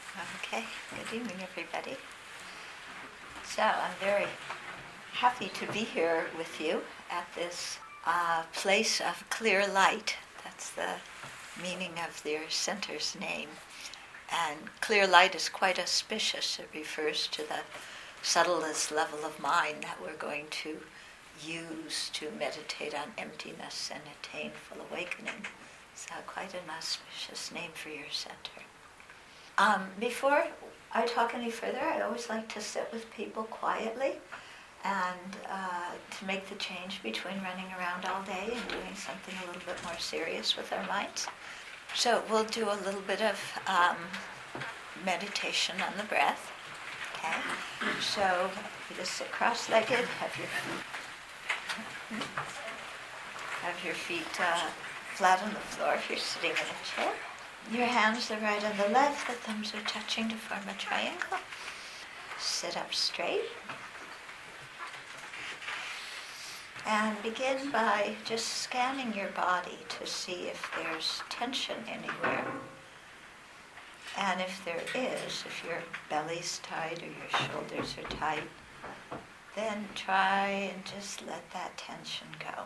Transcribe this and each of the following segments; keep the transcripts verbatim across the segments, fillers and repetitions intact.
Okay, good evening, everybody. So I'm very happy to be here with you at this uh, place of clear light. That's the meaning of their center's name. And clear light is quite auspicious. It refers to the subtlest level of mind that we're going to use to meditate on emptiness and attain full awakening. So quite an auspicious name for your center. Um, before I talk any further, I always like to sit with people quietly and uh, to make the change between running around all day and doing something a little bit more serious with our minds. So we'll do a little bit of um, meditation on the breath. Okay. So you just sit cross-legged, have your have your feet uh, flat on the floor if you're sitting in a chair. Your hands, the right and the left, the thumbs are touching to form a triangle. Sit up straight. And begin by just scanning your body to see if there's tension anywhere. And if there is, if your belly's tight or your shoulders are tight, then try and just let that tension go.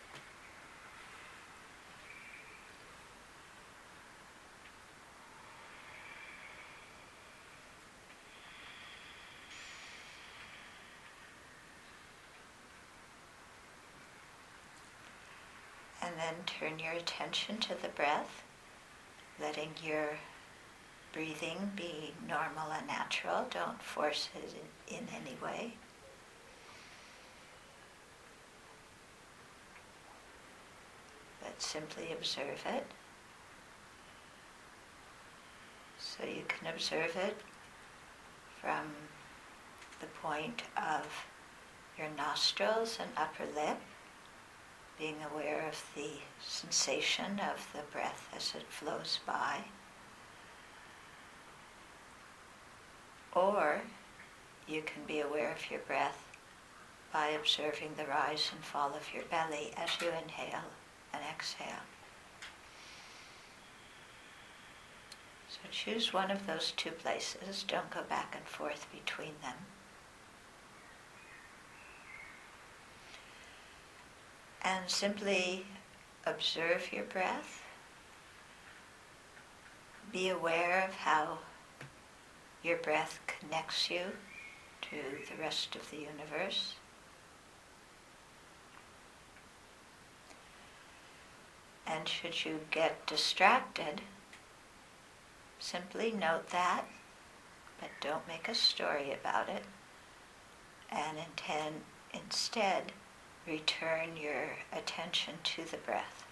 And then turn your attention to the breath, letting your breathing be normal and natural. Don't force it in, in any way. But simply observe it. So you can observe it from the point of your nostrils and upper lip, being aware of the sensation of the breath as it flows by. Or you can be aware of your breath by observing the rise and fall of your belly as you inhale and exhale. So choose one of those two places. Don't go back and forth between them. And simply observe your breath. Be aware of how your breath connects you to the rest of the universe. And should you get distracted, simply note that, but don't make a story about it, and intend instead return your attention to the breath.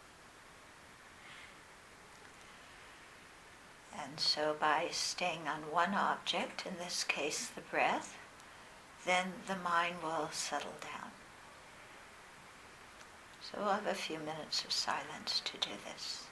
And so by staying on one object, in this case the breath, then the mind will settle down. So we'll have a few minutes of silence to do this.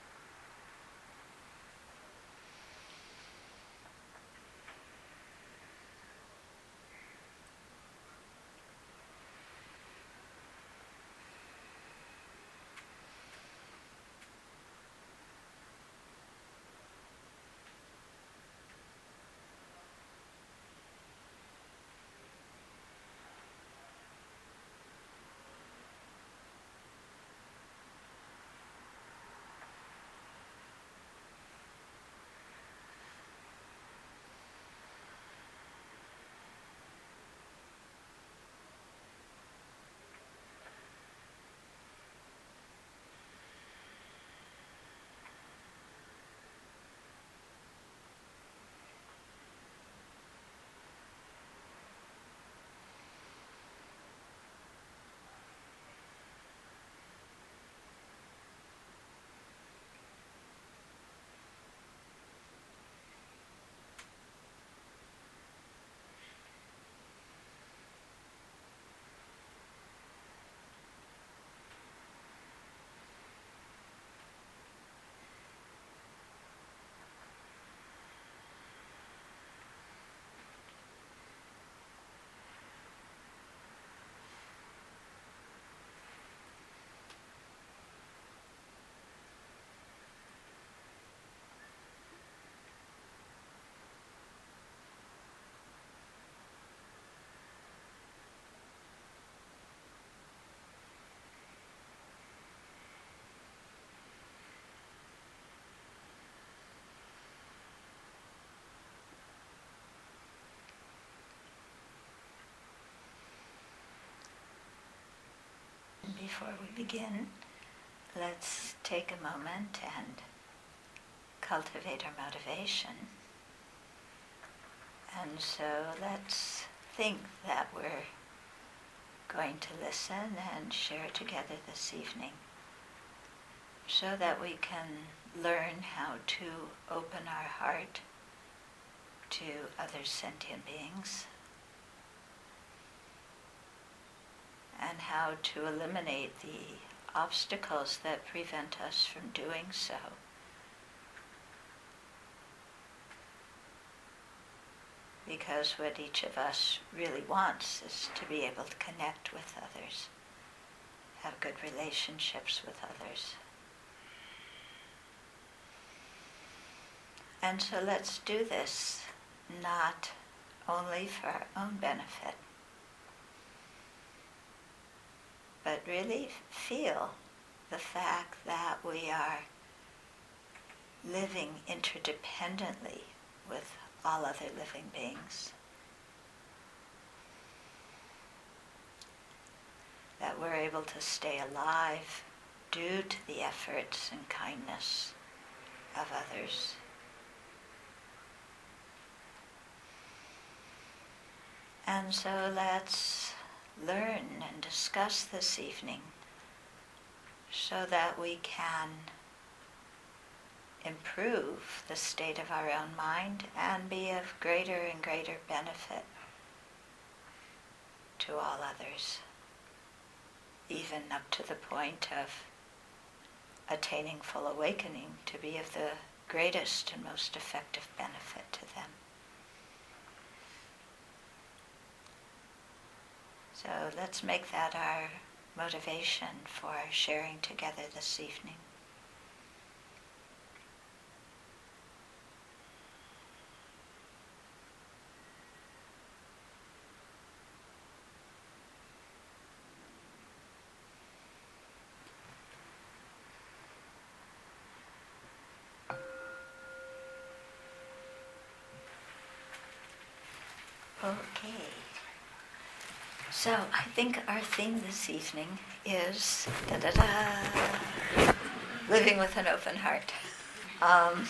begin, let's take a moment and cultivate our motivation. And so let's think that we're going to listen and share together this evening so that we can learn how to open our heart to other sentient beings and how to eliminate the obstacles that prevent us from doing so. Because what each of us really wants is to be able to connect with others, have good relationships with others. And so let's do this not only for our own benefit, but really feel the fact that we are living interdependently with all other living beings. That we're able to stay alive due to the efforts and kindness of others. And so let's learn and discuss this evening so that we can improve the state of our own mind and be of greater and greater benefit to all others, even up to the point of attaining full awakening to be of the greatest and most effective benefit to them. So let's make that our motivation for sharing together this evening. Okay. So I think our theme this evening is da-da-da, living with an open heart. Um,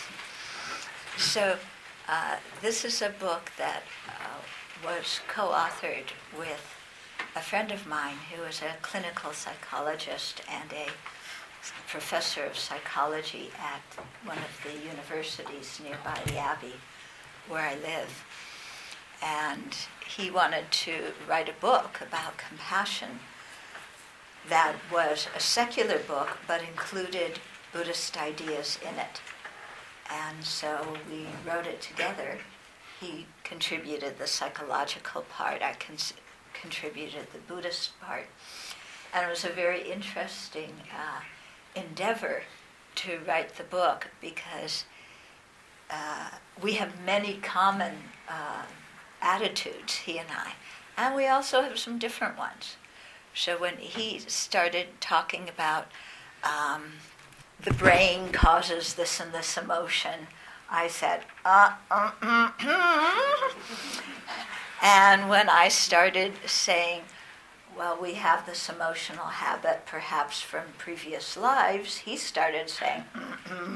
so uh, this is a book that uh, was co-authored with a friend of mine who is a clinical psychologist and a professor of psychology at one of the universities nearby the Abbey where I live. And he wanted to write a book about compassion that was a secular book but included Buddhist ideas in it. And so we wrote it together. He contributed the psychological part, I cons- contributed the Buddhist part. And it was a very interesting uh, endeavor to write the book because uh, we have many common uh, attitudes, he and I, and we also have some different ones. So when he started talking about um, the brain causes this and this emotion, I said, uh, uh, mm, mm. And when I started saying, well, we have this emotional habit perhaps from previous lives, he started saying, mm,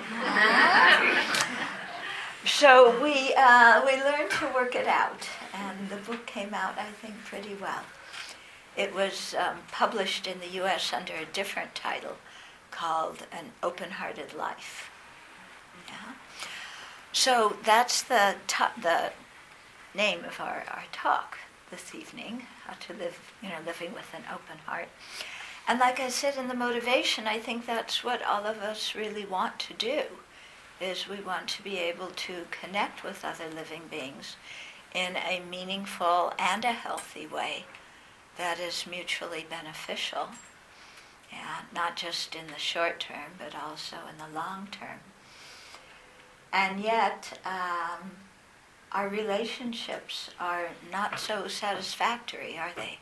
mm. So we uh, we learned to work it out, and the book came out, I think, pretty well. It was um, published in the U S under a different title called An Open-Hearted Life. Yeah. So that's the to- the name of our, our talk this evening, how to live, you know, living with an open heart. And like I said in the motivation, I think that's what all of us really want to do. Is we want to be able to connect with other living beings in a meaningful and a healthy way that is mutually beneficial, yeah, not just in the short term, but also in the long term. And yet, um, our relationships are not so satisfactory, are they?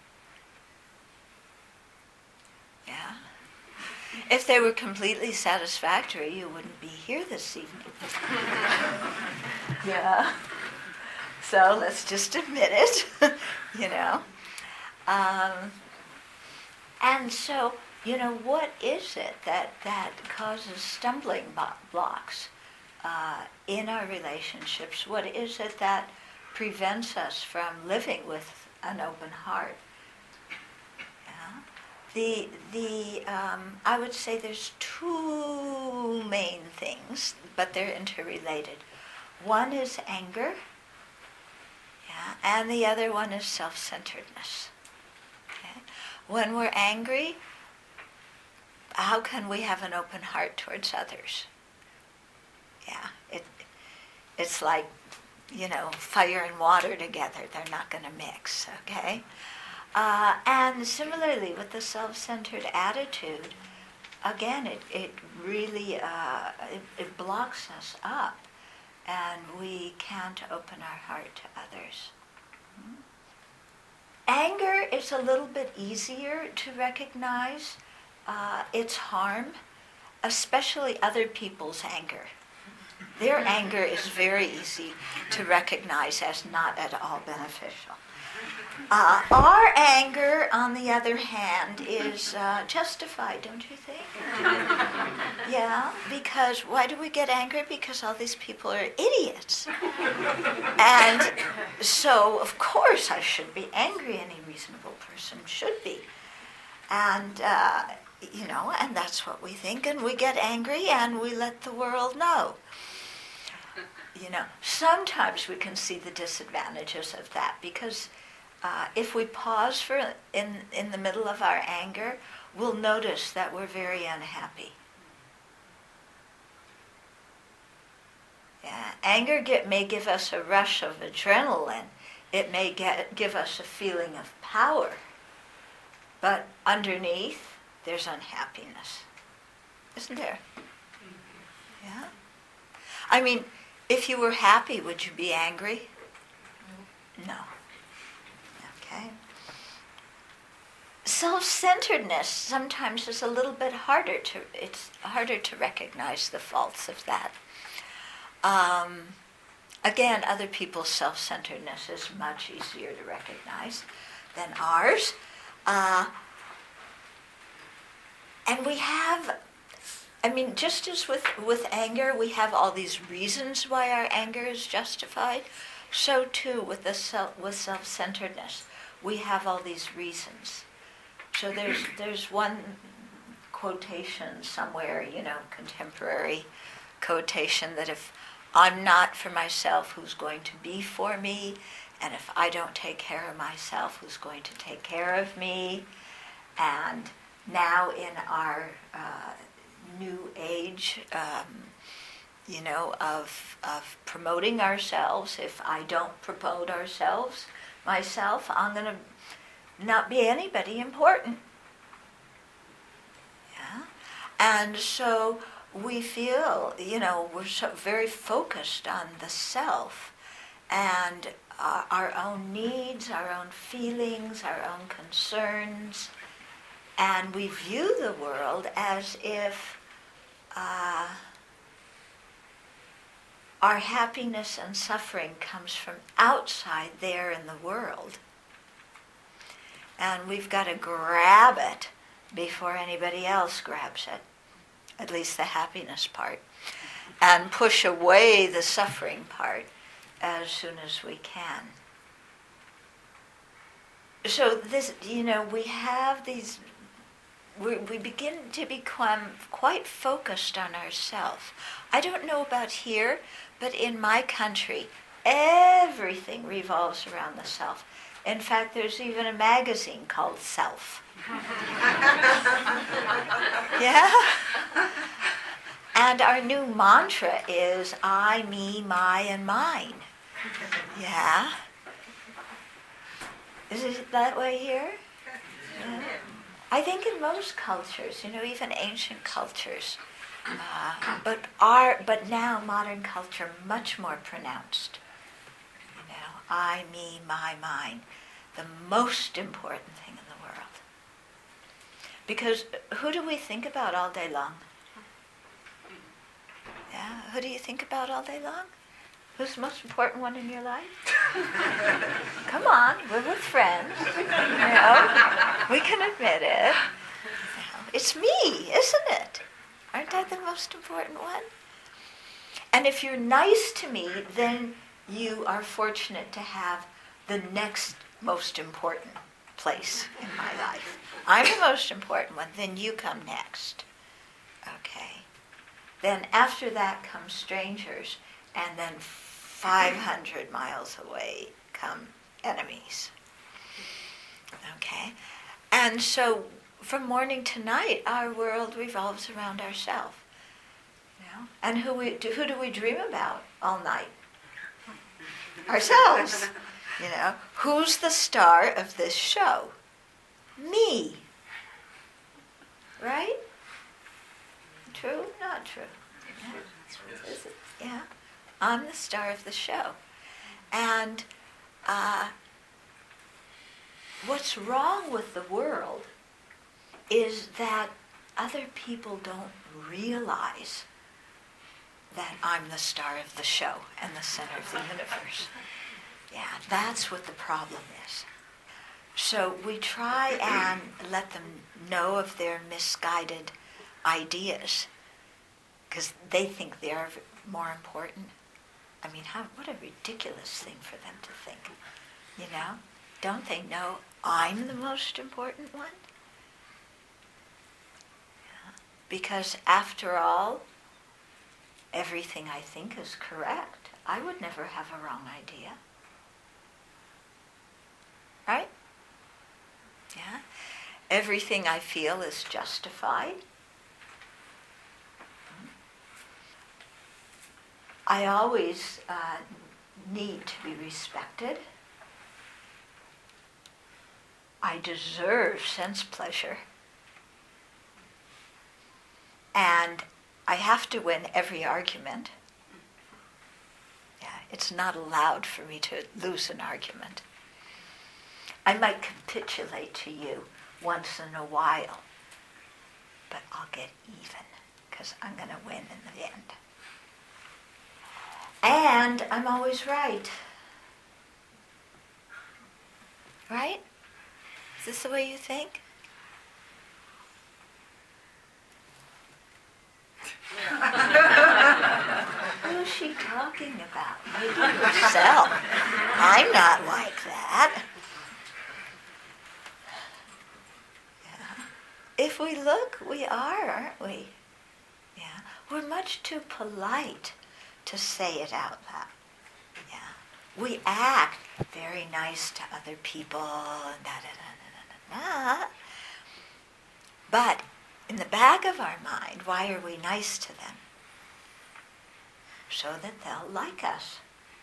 Yeah? If they were completely satisfactory, you wouldn't be here this evening. Yeah. So let's just admit it, you know. Um, and so you know, what is it that, that causes stumbling blocks uh, in our relationships? What is it that prevents us from living with an open heart? Yeah. The, the, um, I would say there's two main things, but they're interrelated. One is anger, yeah, and the other one is self-centeredness. Okay? When we're angry, how can we have an open heart towards others? Yeah, it, it's like, you know, fire and water together. They're not going to mix, okay? Uh, and similarly, with the self-centered attitude, again, it, it really, uh, it, it blocks us up, and we can't open our heart to others. Hmm? Anger is a little bit easier to recognize uh, its harm, especially other people's anger. Their anger is very easy to recognize as not at all beneficial. Uh, our anger, on the other hand, is uh, justified, don't you think? Yeah, because why do we get angry? Because all these people are idiots. And so, of course, I should be angry. Any reasonable person should be. And, uh, you know, and that's what we think. And we get angry and we let the world know. You know, sometimes we can see the disadvantages of that because uh, if we pause for in in the middle of our anger, we'll notice that we're very unhappy. Yeah, anger get, may give us a rush of adrenaline. It may get, give us a feeling of power. But underneath, there's unhappiness. Isn't there? Yeah? I mean, if you were happy, would you be angry? No. Okay. Self-centeredness sometimes is a little bit harder to, it's harder to recognize the faults of that. Um, again, other people's self-centeredness is much easier to recognize than ours. Uh, and we have... I mean, just as with, with anger, we have all these reasons why our anger is justified, so too with the self, with self-centeredness, we have all these reasons. So there's there's one quotation somewhere, you know, contemporary quotation, that if I'm not for myself, who's going to be for me? And if I don't take care of myself, who's going to take care of me? And now in our uh, new age, um, you know, of of promoting ourselves. If I don't promote ourselves, myself, I'm going to not be anybody important. Yeah, and so we feel, you know, we're so very focused on the self and uh, our own needs, our own feelings, our own concerns, and we view the world as if Uh, our happiness and suffering comes from outside there in the world. And we've got to grab it before anybody else grabs it, at least the happiness part, and push away the suffering part as soon as we can. So this, you know, we have these... We, we begin to become quite focused on ourselves. I don't know about here, but in my country, everything revolves around the self. In fact, there's even a magazine called Self. Yeah? And our new mantra is I, me, my, and mine. Yeah? Is it that way here? Yeah. I think in most cultures, you know, even ancient cultures, uh, but our, but now modern culture much more pronounced. You know, I, me, my, mine, the most important thing in the world. Because who do we think about all day long? Yeah, who do you think about all day long? Who's the most important one in your life? Come on, we're with friends. You know, we can admit it. You know, It's me, isn't it? Aren't I the most important one? And if you're nice to me, then you are fortunate to have the next most important place in my life. I'm the most important one, then you come next. Okay. Then after that come strangers, and then five hundred miles away come enemies. Okay? And so from morning to night, our world revolves around ourselves. You know? And who we do, who do we dream about all night? Ourselves. You know, who's the star of this show? Me. Right? True? Not true. Yeah. Is it? Yeah. I'm the star of the show. And uh, what's wrong with the world is that other people don't realize that I'm the star of the show and the center of the universe. Yeah, that's what the problem is. So we try and let them know of their misguided ideas because they think they're more important. I mean, how what a ridiculous thing for them to think. You know? Don't they know I'm the most important one? Yeah. Because after all, everything I think is correct. I would never have a wrong idea. Right? Yeah. Everything I feel is justified. I always uh, need to be respected. I deserve sense pleasure. And I have to win every argument. Yeah, it's not allowed for me to lose an argument. I might capitulate to you once in a while, but I'll get even because I'm going to win in the end. And I'm always right. Right? Is this the way you think? Who's she talking about? Maybe herself. I'm not like that. Yeah. If we look, we are, aren't we? Yeah. We're much too polite to say it out loud. Yeah. We act very nice to other people, and da da da da da da. But in the back of our mind, why are we nice to them? So that they'll like us.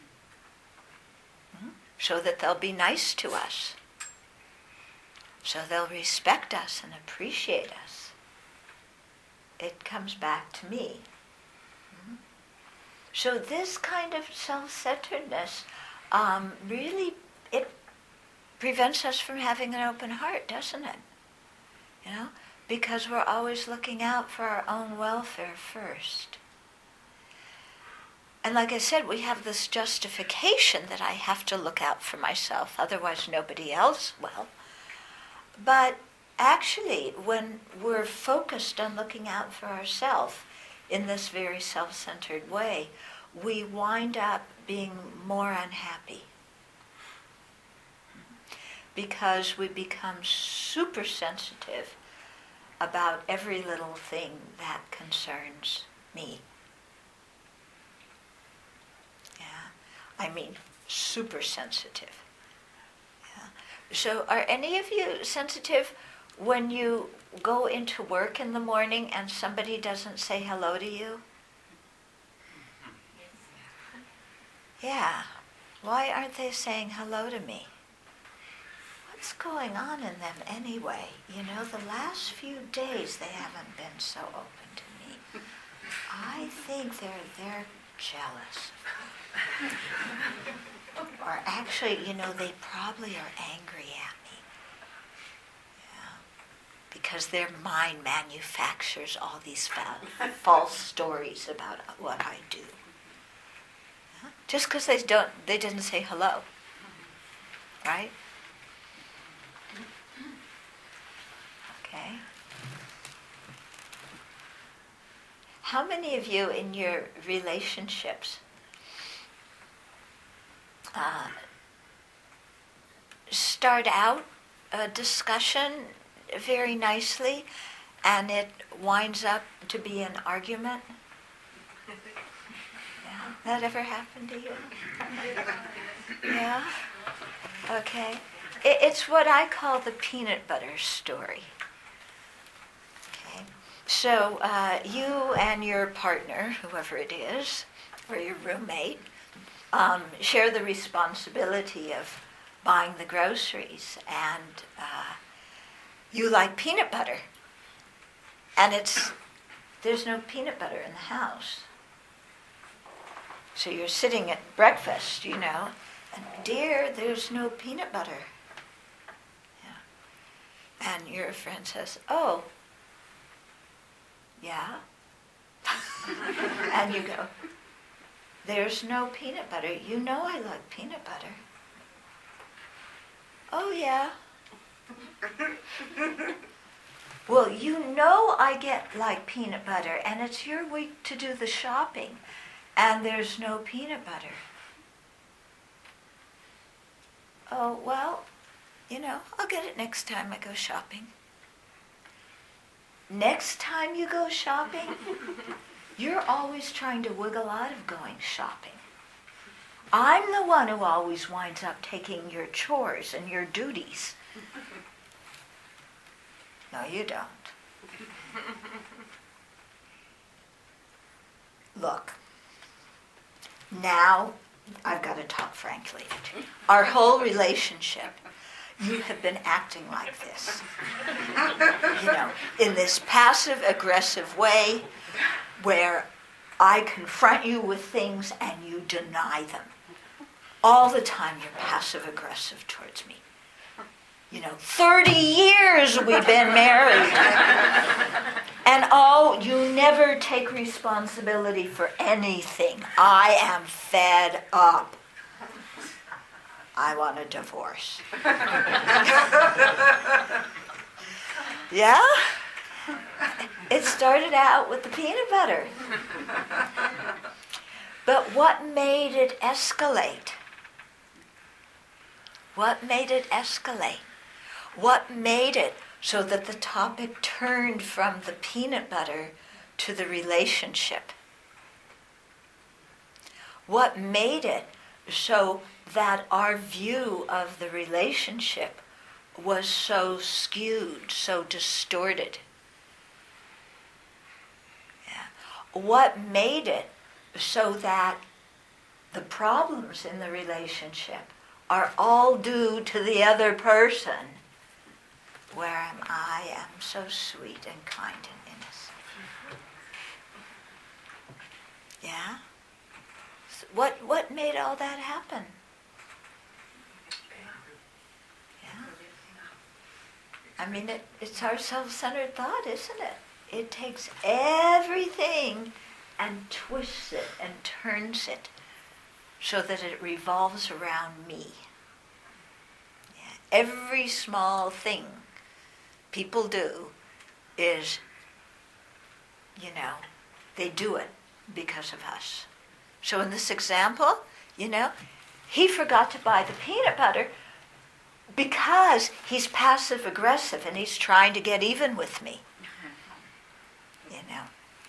Hmm? So that they'll be nice to us. So they'll respect us and appreciate us. It comes back to me. Hmm? So this kind of self-centeredness um, really, it prevents us from having an open heart, doesn't it? You know? Because we're always looking out for our own welfare first. And like I said, we have this justification that I have to look out for myself, otherwise nobody else will. But actually, when we're focused on looking out for ourselves in this very self-centered way, we wind up being more unhappy. Because we become super sensitive about every little thing that concerns me. Yeah, I mean, super sensitive. Yeah. So are any of you sensitive when you go into work in the morning and somebody doesn't say hello to you? Yeah. Why aren't they saying hello to me? What's going on in them anyway? You know, the last few days they haven't been so open to me. I think they're they're jealous. Or actually, you know, they probably are angry at me. Yeah. Because their mind manufactures all these fa- false stories about what I do. Yeah. Just because they don't, they didn't say hello. Right? Okay. how many of you in your relationships uh, start out a discussion very nicely and it winds up to be an argument? Yeah. That ever happened to you? Yeah? Okay. It, it's what I call the peanut butter story. Okay. So uh, you and your partner, whoever it is, or your roommate, um, share the responsibility of buying the groceries, and uh, you like peanut butter, and it's there's no peanut butter in the house. So you're sitting at breakfast, you know, and dear, there's no peanut butter. Yeah. And your friend says, oh, yeah? And you go, there's no peanut butter. You know I like peanut butter. Oh, yeah. Well, you know I get like peanut butter, and it's your week to do the shopping, and there's no peanut butter. Oh, well, you know, I'll get it next time I go shopping. Next time you go shopping, you're always trying to wiggle out of going shopping. I'm the one who always winds up taking your chores and your duties. No, you don't. Look, now I've got to talk frankly. Our whole relationship, you have been acting like this. You know, in this passive-aggressive way where I confront you with things and you deny them. All the time you're passive-aggressive towards me. You know, thirty years we've been married. And oh, you never take responsibility for anything. I am fed up. I want a divorce. Yeah? It started out with the peanut butter. But what made it escalate? What made it escalate? What made it so that the topic turned from the peanut butter to the relationship? What made it so that our view of the relationship was so skewed, so distorted? Yeah. What made it so that the problems in the relationship are all due to the other person, where I am so sweet and kind and innocent? Yeah? So what what made all that happen? Yeah? I mean, it, it's our self-centered thought, isn't it? It takes everything and twists it and turns it so that it revolves around me. Yeah. Every small thing people do is, you know, they do it because of us. So in this example, you know, he forgot to buy the peanut butter because he's passive-aggressive and he's trying to get even with me. You know.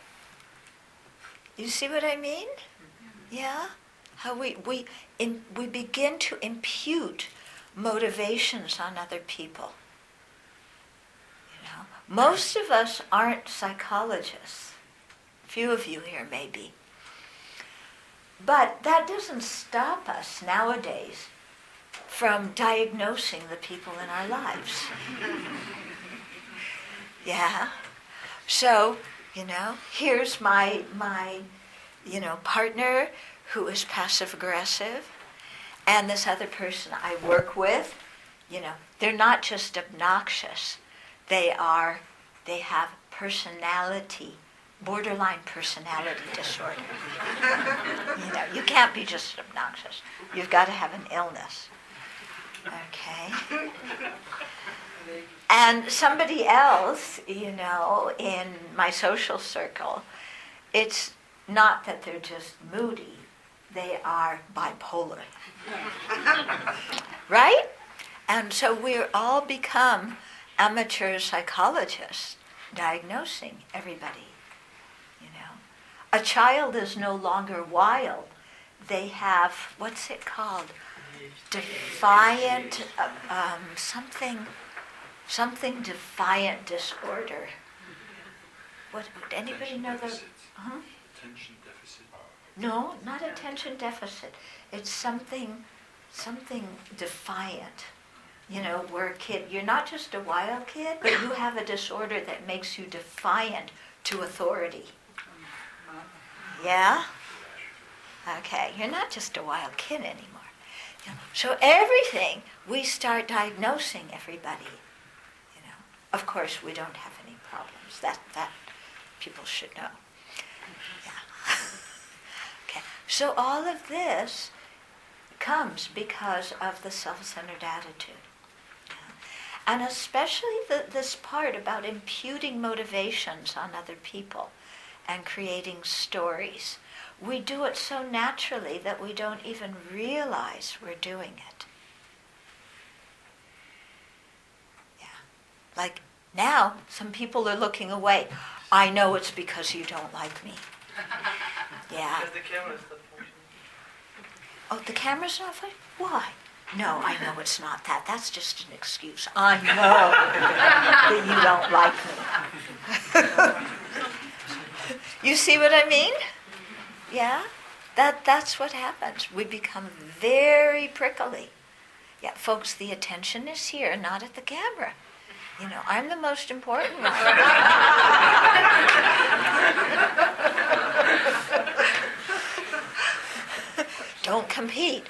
You see what I mean? Yeah? How we we in, we begin to impute motivations on other people. You know, most of us aren't psychologists. Few of you here may be. But that doesn't stop us nowadays from diagnosing the people in our lives. Yeah. So, you know, here's my my, you know, partner who is passive-aggressive, and this other person I work with, you know, they're not just obnoxious. They are, they have personality, borderline personality disorder. You know, you can't be just obnoxious. You've got to have an illness. Okay? And somebody else, you know, in my social circle it's not that they're just moody, they are bipolar. Right? And so we're all become amateur psychologists diagnosing everybody, you know. A child is no longer wild. They have, what's it called? Defiant, uh, um, something, something defiant disorder. What, would anybody know the... Huh? Attention deficit. No, not attention deficit. It's something, something defiant. You know, where a kid, you're not just a wild kid, but you have a disorder that makes you defiant to authority. Yeah? Okay, you're not just a wild kid anymore. You know, so everything, we start diagnosing everybody. You know, of course, we don't have any problems. That that people should know. Yeah. Okay. So all of this comes because of the self-centered attitude. And especially the, this part about imputing motivations on other people and creating stories. We do it so naturally that we don't even realize we're doing it. Yeah. Like now, some people are looking away. I know it's because you don't like me. Yeah. Because the camera's not functioning. Oh, the camera's not functioning? Why? No, I know it's not that. That's just an excuse. I know that you don't like me. You see what I mean? Yeah? That that's what happens. We become very prickly. Yeah, folks, the attention is here, not at the camera. You know, I'm the most important one. Don't compete.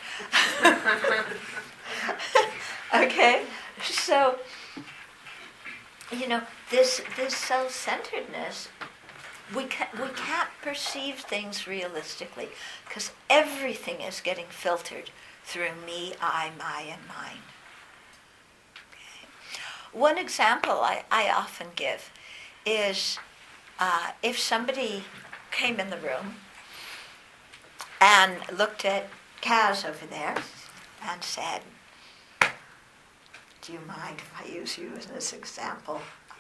Okay? So, you know, this this self-centeredness, we can, we can't perceive things realistically because everything is getting filtered through me, I, my, and mine. Okay. One example I, I often give is uh, if somebody came in the room and looked at Kaz over there and said, do you mind if I use you as this example?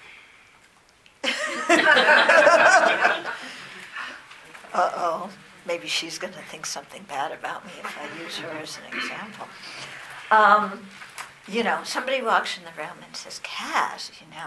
Uh-oh, maybe she's going to think something bad about me if I use her as an example. Um, you know, somebody walks in the room and says, Kaz, you know,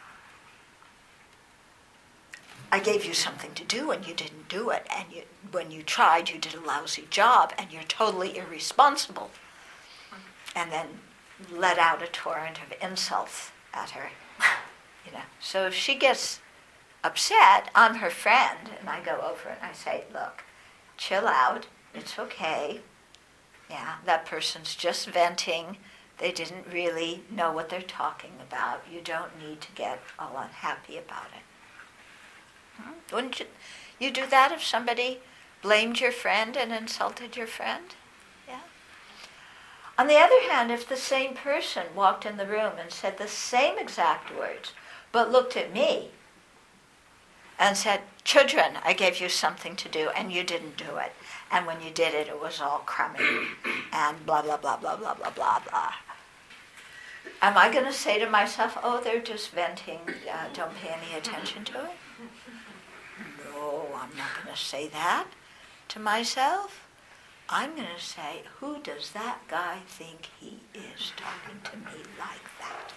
I gave you something to do and you didn't do it, and you, when you tried, you did a lousy job, and you're totally irresponsible. And then let out a torrent of insults at her. You know, so if she gets upset, I'm her friend, and I go over and I say, look, chill out, it's okay. Yeah, that person's just venting. They didn't really know what they're talking about. You don't need to get all unhappy about it. Hmm? Wouldn't you, you do that if somebody blamed your friend and insulted your friend? Yeah. On the other hand, if the same person walked in the room and said the same exact words, but looked at me and said, children, I gave you something to do, and you didn't do it. And when you did it, it was all crummy, and blah, blah, blah, blah, blah, blah, blah, blah. Am I going to say to myself, oh, they're just venting, uh, don't pay any attention to it? No, I'm not going to say that to myself. I'm going to say, who does that guy think he is talking to me like that?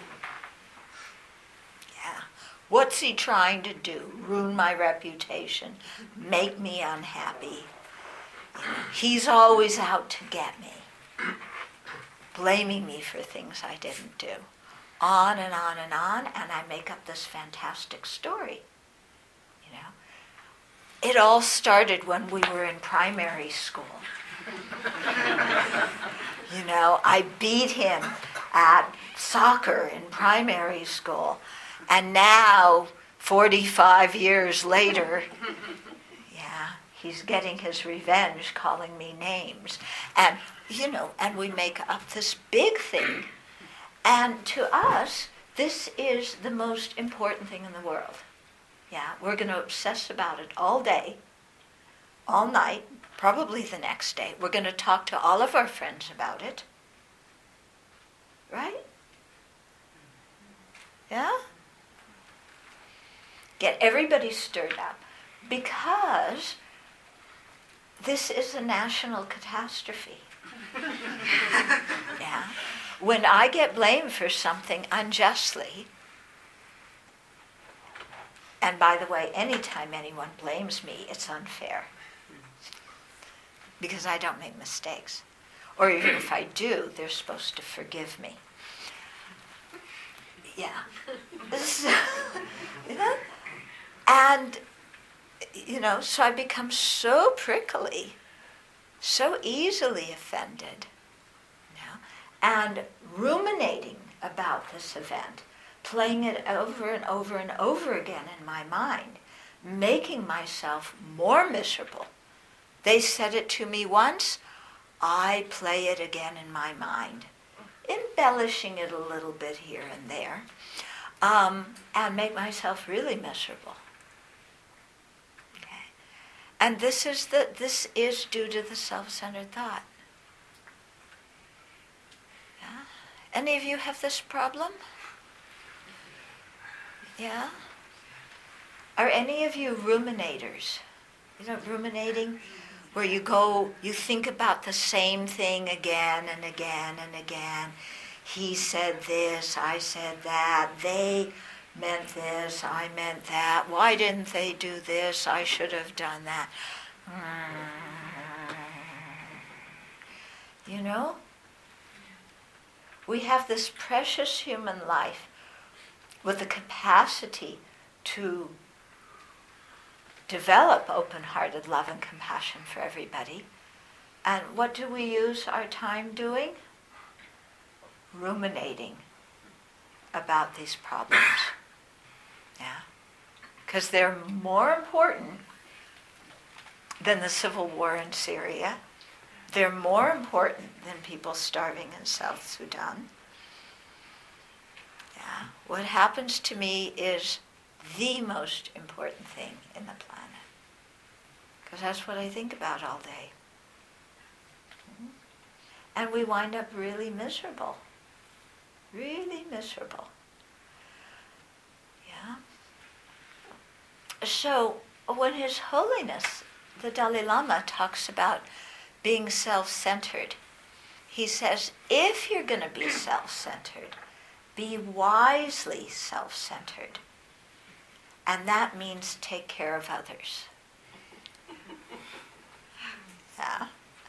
Yeah. What's he trying to do? Ruin my reputation? Make me unhappy? You know, he's always out to get me. Blaming me for things I didn't do. On and on and on, and I make up this fantastic story. You know, it all started when we were in primary school. You know, I beat him at soccer in primary school, and now, forty-five years later, yeah, he's getting his revenge, calling me names. And, you know, and we make up this big thing. And to us, this is the most important thing in the world. Yeah, we're going to obsess about it all day, all night, probably the next day. We're going to talk to all of our friends about it. Right? Yeah? Get everybody stirred up. Because this is a national catastrophe. Yeah? When I get blamed for something unjustly, and by the way, anytime anyone blames me, it's unfair. Because I don't make mistakes. Or even if I do, they're supposed to forgive me. Yeah. So, you know? And, you know, so I become so prickly, so easily offended, you know, and ruminating about this event, playing it over and over and over again in my mind, making myself more miserable. They said it to me once, I play it again in my mind, embellishing it a little bit here and there, um, and make myself really miserable. Okay, and this is the this is due to the self-centered thought. Yeah? Any of you have this problem? Yeah? Are any of you ruminators? You know, ruminating, where you go, you think about the same thing again and again and again. He said this, I said that, they meant this, I meant that. Why didn't they do this? I should have done that. You know? We have this precious human life with the capacity to develop open-hearted love and compassion for everybody. And what do we use our time doing? Ruminating about these problems. Yeah? Because they're more important than the civil war in Syria. They're more important than people starving in South Sudan. Yeah? What happens to me is the most important thing in the planet. Because that's what I think about all day. Mm-hmm. And we wind up really miserable. Really miserable. Yeah? So, when His Holiness, the Dalai Lama, talks about being self-centered, he says, if you're going to be self-centered, be wisely self-centered. And that means take care of others. Yeah.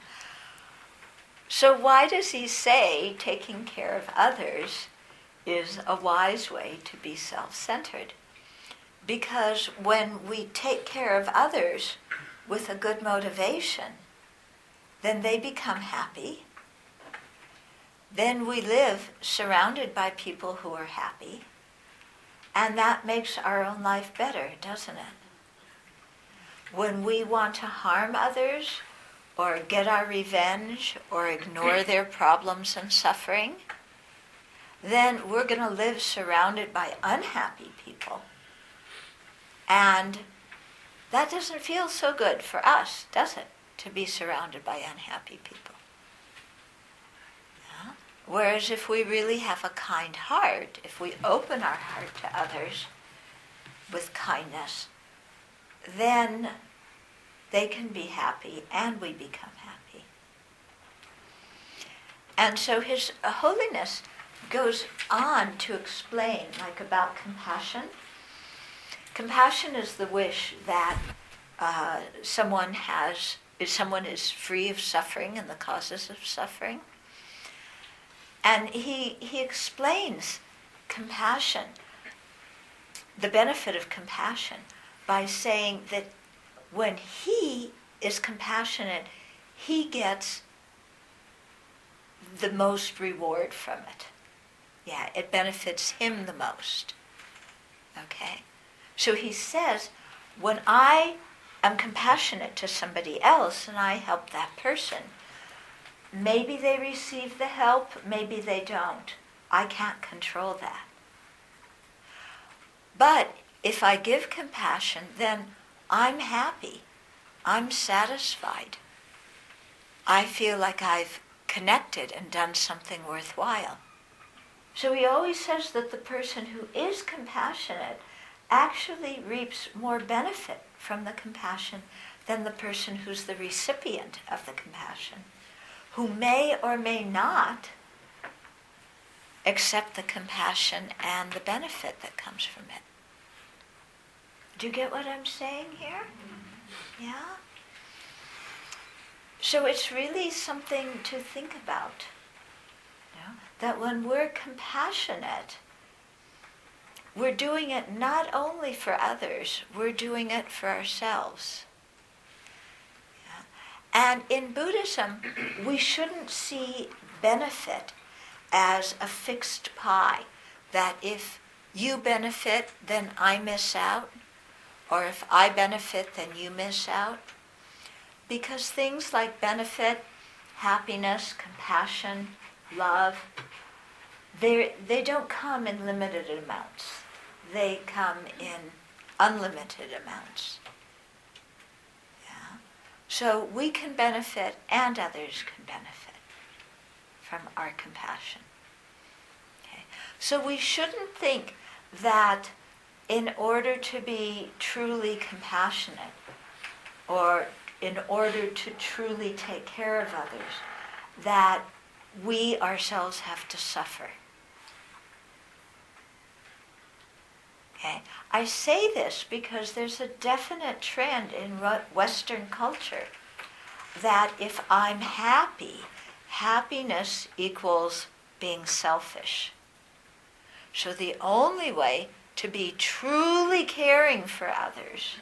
So why does he say taking care of others is a wise way to be self-centered? Because when we take care of others with a good motivation, then they become happy. Then we live surrounded by people who are happy. And that makes our own life better, doesn't it? When we want to harm others, or get our revenge, or ignore their problems and suffering, then we're going to live surrounded by unhappy people. And that doesn't feel so good for us, does it? To be surrounded by unhappy people. Yeah? Whereas if we really have a kind heart, if we open our heart to others with kindness, then they can be happy and we become happy. And so His Holiness goes on to explain, like about compassion. Compassion is the wish that uh, someone has, if someone is free of suffering and the causes of suffering. And he he explains compassion, the benefit of compassion, by saying that when he is compassionate, he gets the most reward from it. Yeah, it benefits him the most. Okay? So he says, when I am compassionate to somebody else and I help that person, maybe they receive the help, maybe they don't. I can't control that. But if I give compassion, then I'm happy. I'm satisfied. I feel like I've connected and done something worthwhile. So he always says that the person who is compassionate actually reaps more benefit from the compassion than the person who's the recipient of the compassion, who may or may not accept the compassion and the benefit that comes from it. Do you get what I'm saying here? Yeah? So it's really something to think about. You know? That when we're compassionate, we're doing it not only for others, we're doing it for ourselves. Yeah? And in Buddhism, we shouldn't see benefit as a fixed pie, that if you benefit, then I miss out, or if I benefit, then you miss out. Because things like benefit, happiness, compassion, love, they they don't come in limited amounts. They come in unlimited amounts. Yeah? So we can benefit and others can benefit from our compassion. Okay? So we shouldn't think that in order to be truly compassionate, or in order to truly take care of others, that we ourselves have to suffer. Okay? I say this because there's a definite trend in Western culture that if I'm happy, happiness equals being selfish. So the only way to be truly caring for others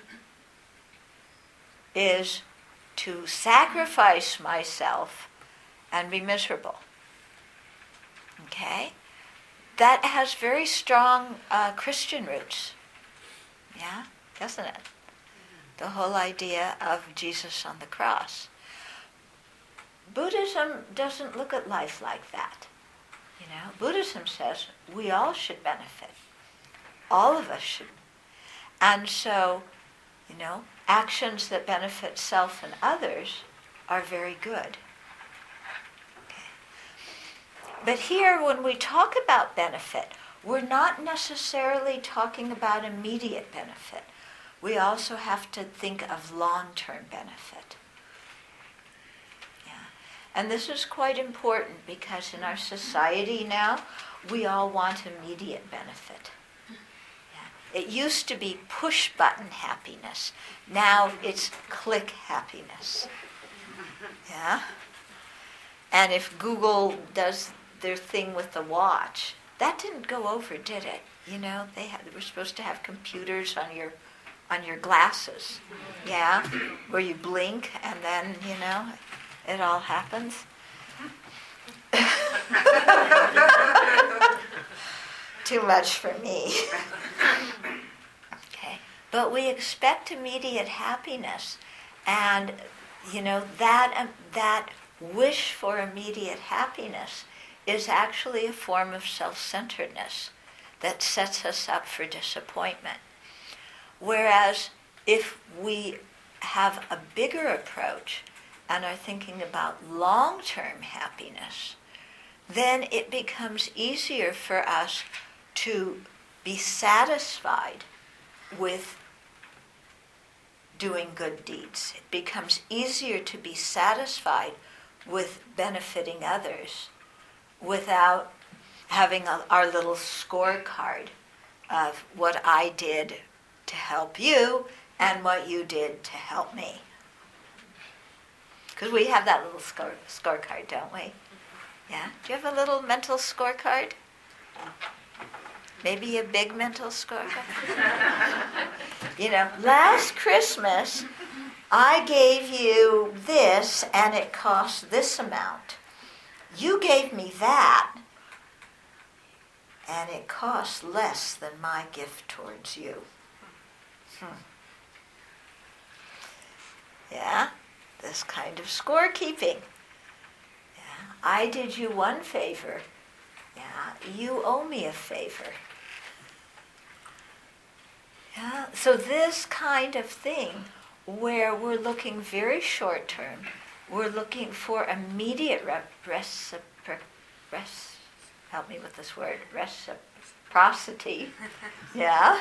is to sacrifice myself and be miserable. Okay? That has very strong uh, Christian roots. Yeah? Doesn't it? The whole idea of Jesus on the cross. Buddhism doesn't look at life like that. You know, Buddhism says we all should benefit. All of us should. And so, you know, actions that benefit self and others are very good. Okay. But here, when we talk about benefit, we're not necessarily talking about immediate benefit. We also have to think of long-term benefit. Yeah. And this is quite important because in our society now, we all want immediate benefit. It used to be push-button happiness. Now it's click happiness. Yeah? And if Google does their thing with the watch, that didn't go over, did it? You know, they, had, they were supposed to have computers on your on your glasses. Yeah? Where you blink and then, you know, it all happens. Too much for me. Okay, but we expect immediate happiness, and you know that um, that wish for immediate happiness is actually a form of self-centeredness that sets us up for disappointment. Whereas if we have a bigger approach and are thinking about long-term happiness, then it becomes easier for us to be satisfied with doing good deeds. It becomes easier to be satisfied with benefiting others without having a, our little scorecard of what I did to help you and what you did to help me. Because we have that little score, scorecard, don't we? Yeah? Do you have a little mental scorecard? Maybe a big mental scorecard? You know, last Christmas, I gave you this and it cost this amount. You gave me that and it cost less than my gift towards you. Hmm. Yeah? This kind of scorekeeping. Yeah? I did you one favor. Yeah? You owe me a favor. Yeah. So this kind of thing, where we're looking very short term, we're looking for immediate rep- recipro- res- help me with this word, reciprocity, yeah,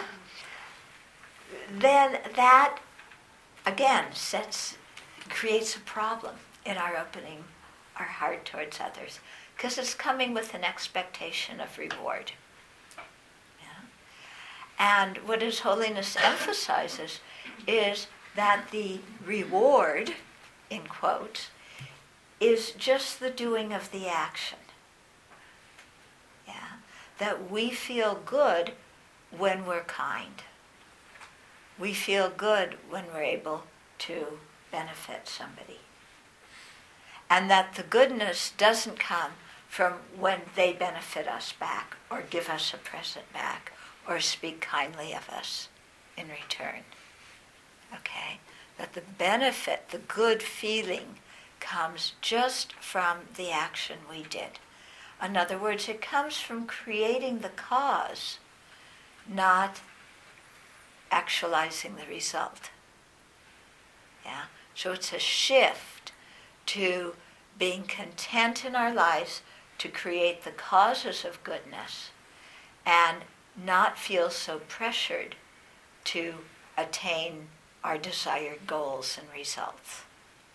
then that, again, sets, creates a problem in our opening our heart towards others, because it's coming with an expectation of reward. Yeah? And what His Holiness emphasizes is that the reward, in quotes, is just the doing of the action. Yeah? That we feel good when we're kind. We feel good when we're able to benefit somebody. And that the goodness doesn't come from when they benefit us back, or give us a present back, or speak kindly of us in return. Okay? That the benefit, the good feeling, comes just from the action we did. In other words, it comes from creating the cause, not actualizing the result. Yeah? So it's a shift to being content in our lives to create the causes of goodness and not feel so pressured to attain our desired goals and results.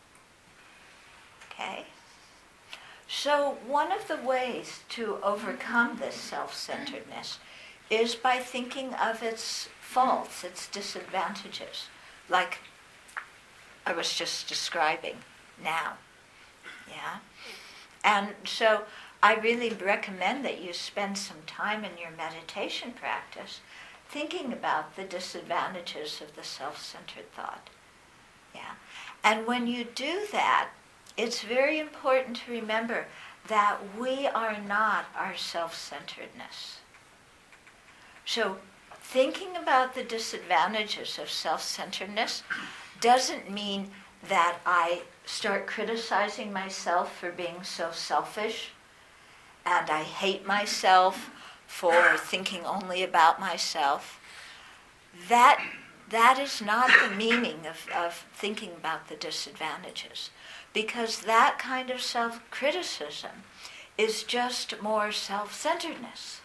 Okay? So one of the ways to overcome this self-centeredness is by thinking of its faults, its disadvantages, like I was just describing now. Yeah? And so I really recommend that you spend some time in your meditation practice thinking about the disadvantages of the self-centered thought. Yeah? And when you do that, it's very important to remember that we are not our self-centeredness. So thinking about the disadvantages of self-centeredness doesn't mean that I start criticizing myself for being so selfish, and I hate myself for thinking only about myself. That, that is not the meaning of, of thinking about the disadvantages, because that kind of self-criticism is just more self-centeredness.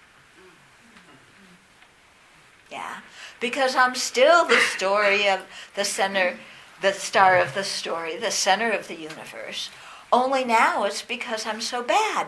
Yeah, because I'm still the story of the center, the star of the story, the center of the universe. Only now it's because I'm so bad.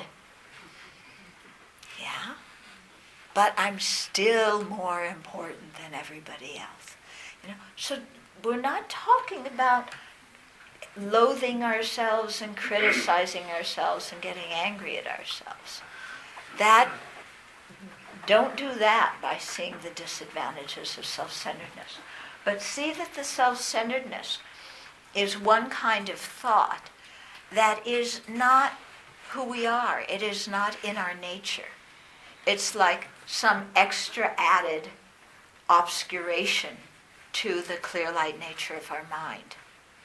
Yeah, but I'm still more important than everybody else. You know, so we're not talking about loathing ourselves and criticizing ourselves and getting angry at ourselves. That Don't do that by seeing the disadvantages of self-centeredness. But see that the self-centeredness is one kind of thought that is not who we are. It is not in our nature. It's like some extra added obscuration to the clear light nature of our mind.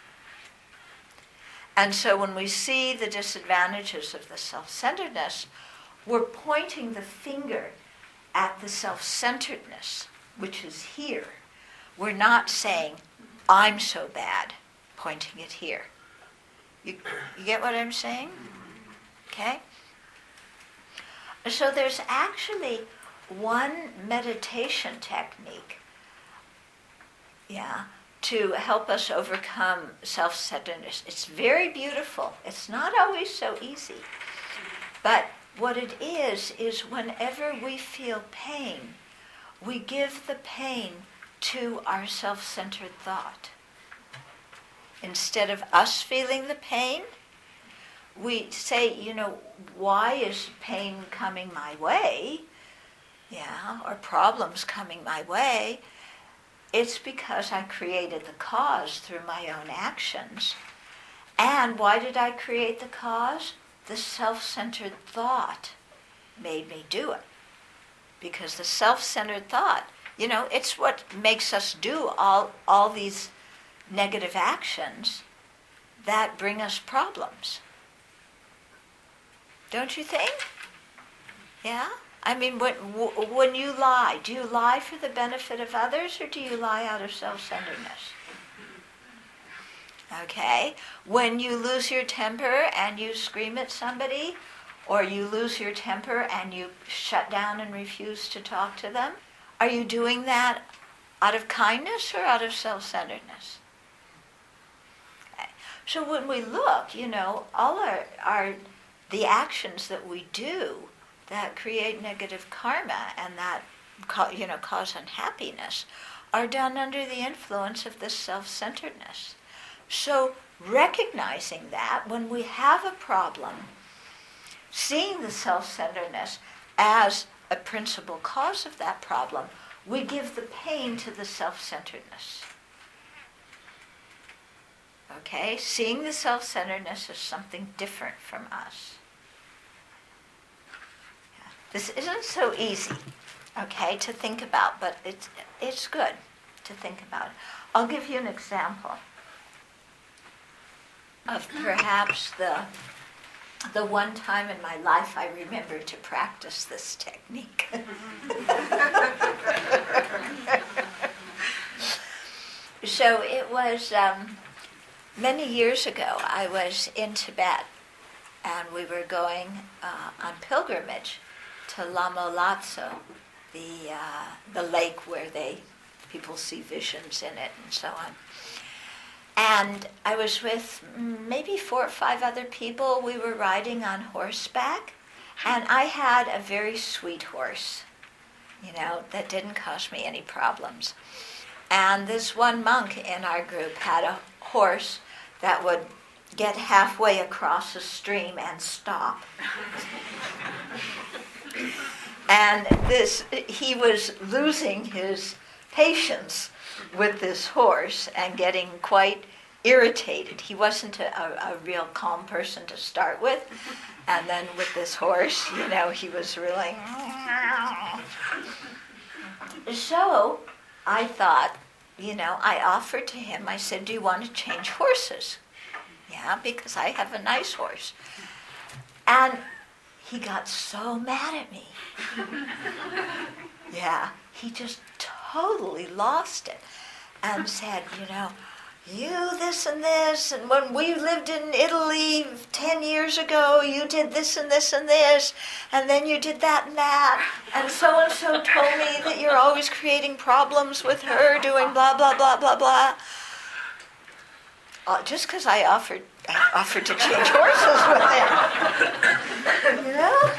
And so when we see the disadvantages of the self-centeredness, we're pointing the finger at the self-centeredness, which is here. We're not saying, I'm so bad, pointing it here. You, you get what I'm saying? Okay? So there's actually one meditation technique, yeah, to help us overcome self-centeredness. It's very beautiful. It's not always so easy. But what it is, is whenever we feel pain, we give the pain to our self-centered thought. Instead of us feeling the pain, we say, you know, why is pain coming my way? Yeah, or problems coming my way. It's because I created the cause through my own actions. And why did I create the cause? The self-centered thought made me do it. Because the self-centered thought, you know, it's what makes us do all, all these negative actions that bring us problems. Don't you think? Yeah? I mean, when, when you lie, do you lie for the benefit of others or do you lie out of self-centeredness? Okay? When you lose your temper and you scream at somebody, or you lose your temper and you shut down and refuse to talk to them, are you doing that out of kindness or out of self-centeredness? Okay. So when we look, you know, all our, our the actions that we do that create negative karma and that, you know, cause unhappiness are done under the influence of this self-centeredness. So recognizing that when we have a problem, seeing the self-centeredness as a principal cause of that problem, we give the pain to the self-centeredness. Okay? Seeing the self-centeredness as something different from us. Yeah. This isn't so easy, okay, to think about, but it's, it's good to think about. I'll give you an example of perhaps the the one time in my life I remember to practice this technique. So it was um, many years ago. I was in Tibet, and we were going uh, on pilgrimage to Lamo Latso, the uh, the lake where they people see visions in it and so on. And I was with maybe four or five other people. We were riding on horseback, and I had a very sweet horse, you know, that didn't cause me any problems. And this one monk in our group had a horse that would get halfway across a stream and stop. And this, he was losing his patience with this horse and getting quite irritated. He wasn't a, a, a real calm person to start with, and then with this horse, you know, he was really... So I thought, you know, I offered to him, I said, do you want to change horses? Yeah, because I have a nice horse. And he got so mad at me. Yeah, he just totally lost it and said, you know, you this and this, and when we lived in Italy ten years ago, you did this and this and this, and then you did that and that, and so-and-so told me that you're always creating problems with her, doing blah, blah, blah, blah, blah. Uh, just because I offered, I offered to change horses with him. You know?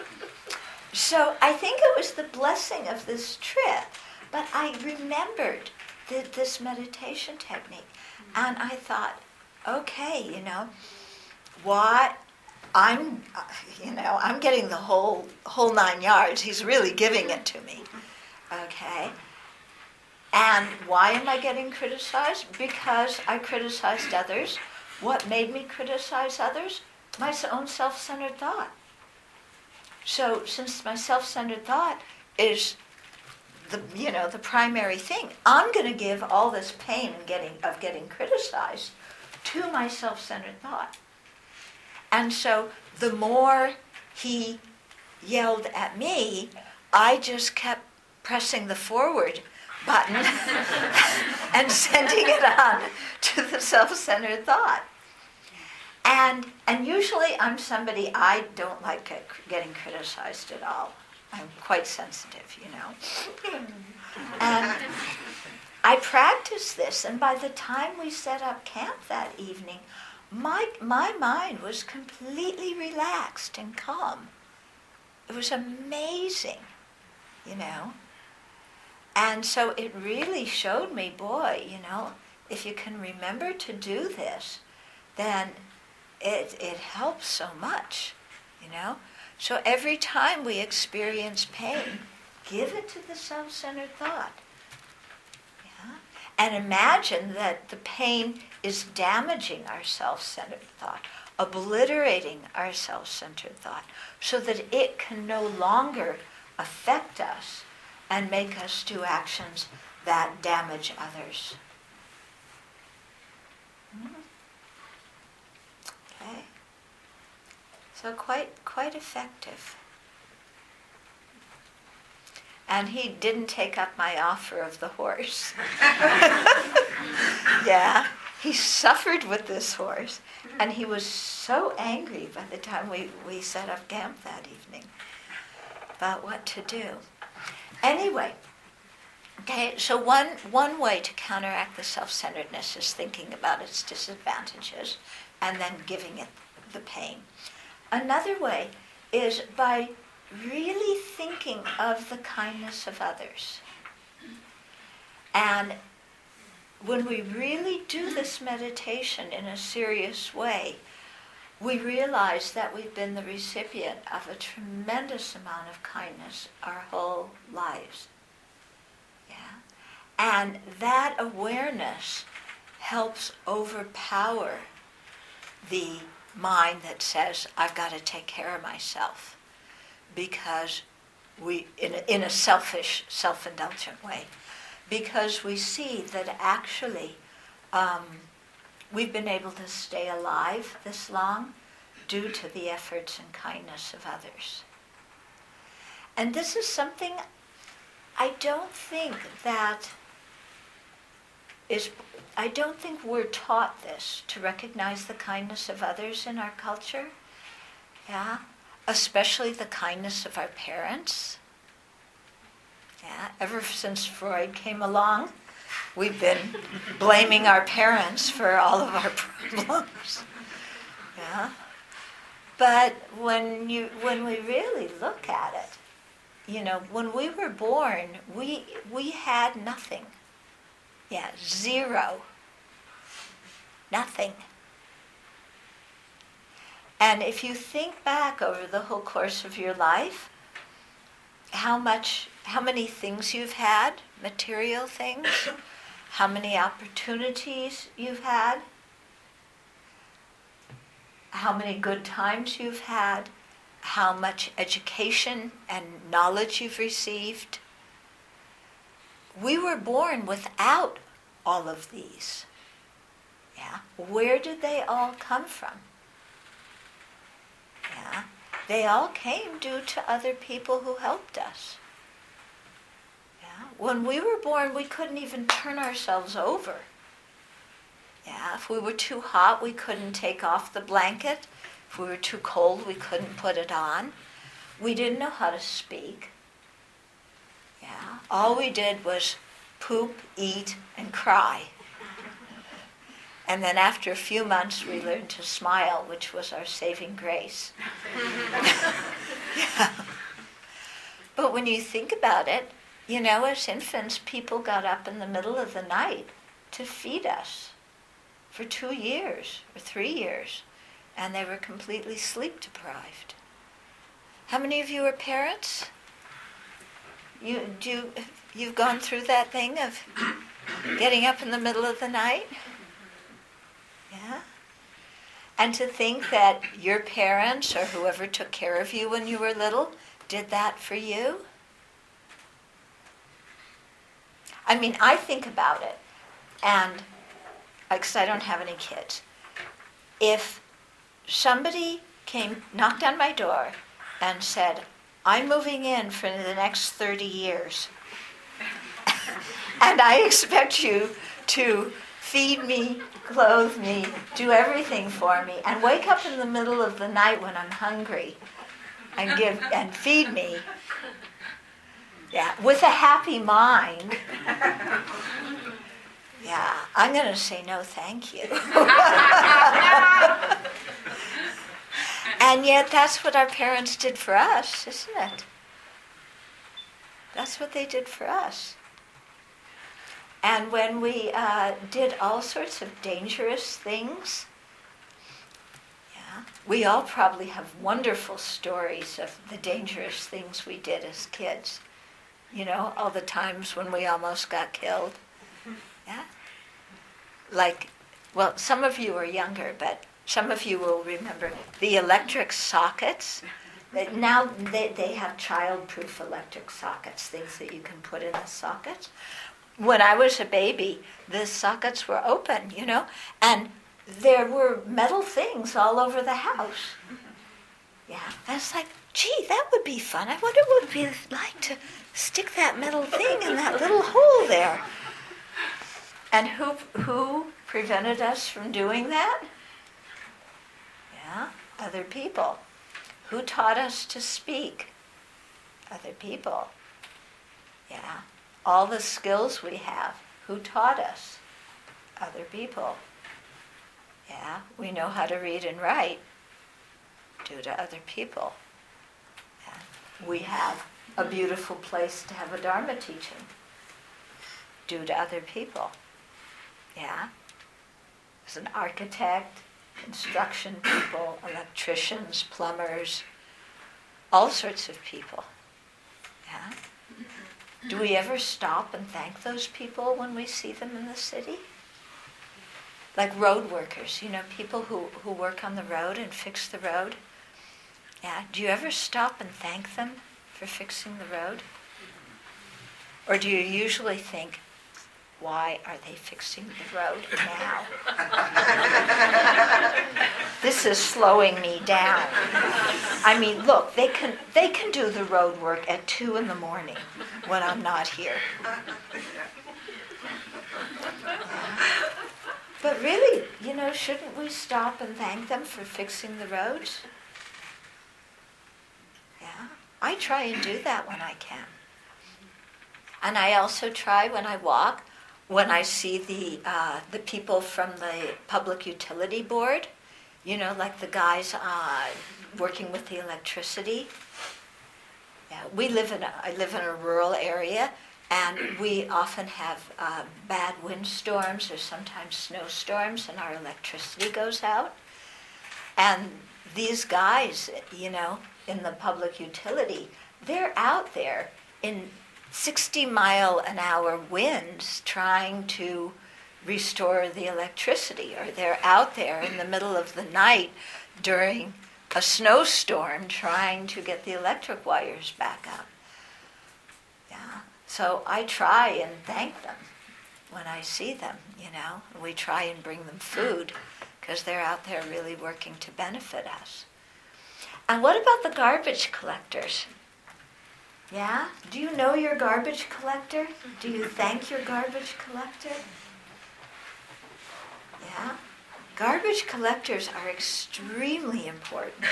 So I think it was the blessing of this trip, but I remembered the, this meditation technique, and I thought, okay, you know, what I'm, you know, I'm getting the whole whole nine yards. He's really giving it to me, okay. And why am I getting criticized? Because I criticized others. What made me criticize others? My own self-centered thought. So since my self-centered thought is the, you know, the primary thing, I'm going to give all this pain and getting of getting criticized to my self-centered thought. And so the more he yelled at me, I just kept pressing the forward button and sending it on to the self-centered thought. And and usually I'm somebody, I don't like get, getting criticized at all. I'm quite sensitive, you know. And I practiced this, and by the time we set up camp that evening, my my mind was completely relaxed and calm. It was amazing, you know. And so it really showed me, boy, you know, if you can remember to do this, then it it helps so much, you know. So every time we experience pain, give it to the self-centered thought. Yeah? And imagine that the pain is damaging our self-centered thought, obliterating our self-centered thought, so that it can no longer affect us and make us do actions that damage others. Okay. So quite quite effective. and he didn't take up my offer of the horse. Yeah, he suffered with this horse, and he was so angry by the time we, we set up camp that evening about what to do. Anyway, okay, so one, one way to counteract the self-centeredness is thinking about its disadvantages and then giving it the pain. Another way is by really thinking of the kindness of others. And when we really do this meditation in a serious way, we realize that we've been the recipient of a tremendous amount of kindness our whole lives. Yeah? And that awareness helps overpower the mind that says, I've got to take care of myself, because we, in a, in a selfish, self-indulgent way, because we see that actually um, we've been able to stay alive this long due to the efforts and kindness of others. And this is something I don't think that is, I don't think we're taught this, to recognize the kindness of others in our culture. Yeah, especially the kindness of our parents. Yeah, ever since Freud came along, we've been blaming our parents for all of our problems. Yeah, but when you when we really look at it, you know, when we were born, we we had nothing. Yeah, zero. Nothing. And if you think back over the whole course of your life, how much, how many things you've had, material things, how many opportunities you've had, how many good times you've had, how much education and knowledge you've received. We were born without all of these. Yeah, where did they all come from? Yeah, they all came due to other people who helped us. Yeah, when we were born, we couldn't even turn ourselves over. Yeah, if we were too hot, we couldn't take off the blanket. If we were too cold, we couldn't put it on. We didn't know how to speak. Yeah, all we did was poop, eat, and cry. And then after a few months, we learned to smile, which was our saving grace. Yeah. But when you think about it, you know, as infants, people got up in the middle of the night to feed us for two years or three years, and they were completely sleep deprived. How many of you are parents? You do you, you've gone through that thing of getting up in the middle of the night? Yeah? And to think that your parents or whoever took care of you when you were little did that for you? I mean, I think about it, and because I don't have any kids, if somebody came, knocked on my door and said, I'm moving in for the next thirty years, and I expect you to feed me, clothe me, do everything for me, and wake up in the middle of the night when I'm hungry and give and feed me, yeah, with a happy mind, yeah, I'm going to say no thank you. And yet that's what our parents did for us, isn't it? That's what they did for us. And when we uh, did all sorts of dangerous things, yeah, we all probably have wonderful stories of the dangerous things we did as kids. You know, all the times when we almost got killed. Yeah? Like, well, some of you are younger, but some of you will remember the electric sockets. Now they, they have child-proof electric sockets, things that you can put in the sockets. When I was a baby, the sockets were open, you know, and there were metal things all over the house. Yeah, and it's like, gee, that would be fun. I wonder what it would be like to stick that metal thing in that little hole there. And who who prevented us from doing that? Yeah, other people. Who taught us to speak? Other people. Yeah, all the skills we have. Who taught us? Other people. Yeah, we know how to read and write due to other people. Yeah. We have a beautiful place to have a Dharma teaching due to other people. Yeah. As an architect, construction people, electricians, plumbers, all sorts of people. Yeah. Do we ever stop and thank those people when we see them in the city? Like road workers, you know, people who, who work on the road and fix the road. Yeah. Do you ever stop and thank them for fixing the road? Or do you usually think, why are they fixing the road now? This is slowing me down. I mean, look, they can they can do the road work at two in the morning when I'm not here. But really, you know, shouldn't we stop and thank them for fixing the roads? Yeah, I try and do that when I can. And I also try when I walk, when I see the uh, the people from the Public Utility Board, you know, like the guys uh, working with the electricity. Yeah, we live in a, I live in a rural area, and we often have uh, bad windstorms or sometimes snowstorms, and our electricity goes out. And these guys, you know, in the public utility, they're out there in sixty mile an hour winds trying to restore the electricity, or they're out there in the middle of the night during a snowstorm trying to get the electric wires back up. Yeah. So I try and thank them when I see them, you know. We try and bring them food because they're out there really working to benefit us. And what about the garbage collectors? Yeah? Do you know your garbage collector? Do you thank your garbage collector? Yeah? Garbage collectors are extremely important.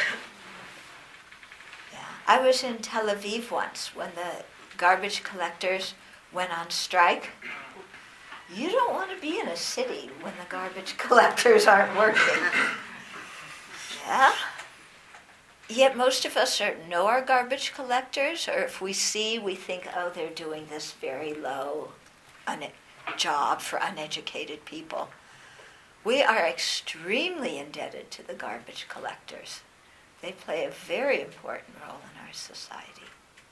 Yeah. I was in Tel Aviv once when the garbage collectors went on strike. You don't want to be in a city when the garbage collectors aren't working. Yeah? Yet most of us are, know our garbage collectors, or if we see, we think, oh, they're doing this very low un- job for uneducated people. We are extremely indebted to the garbage collectors. They play a very important role in our society.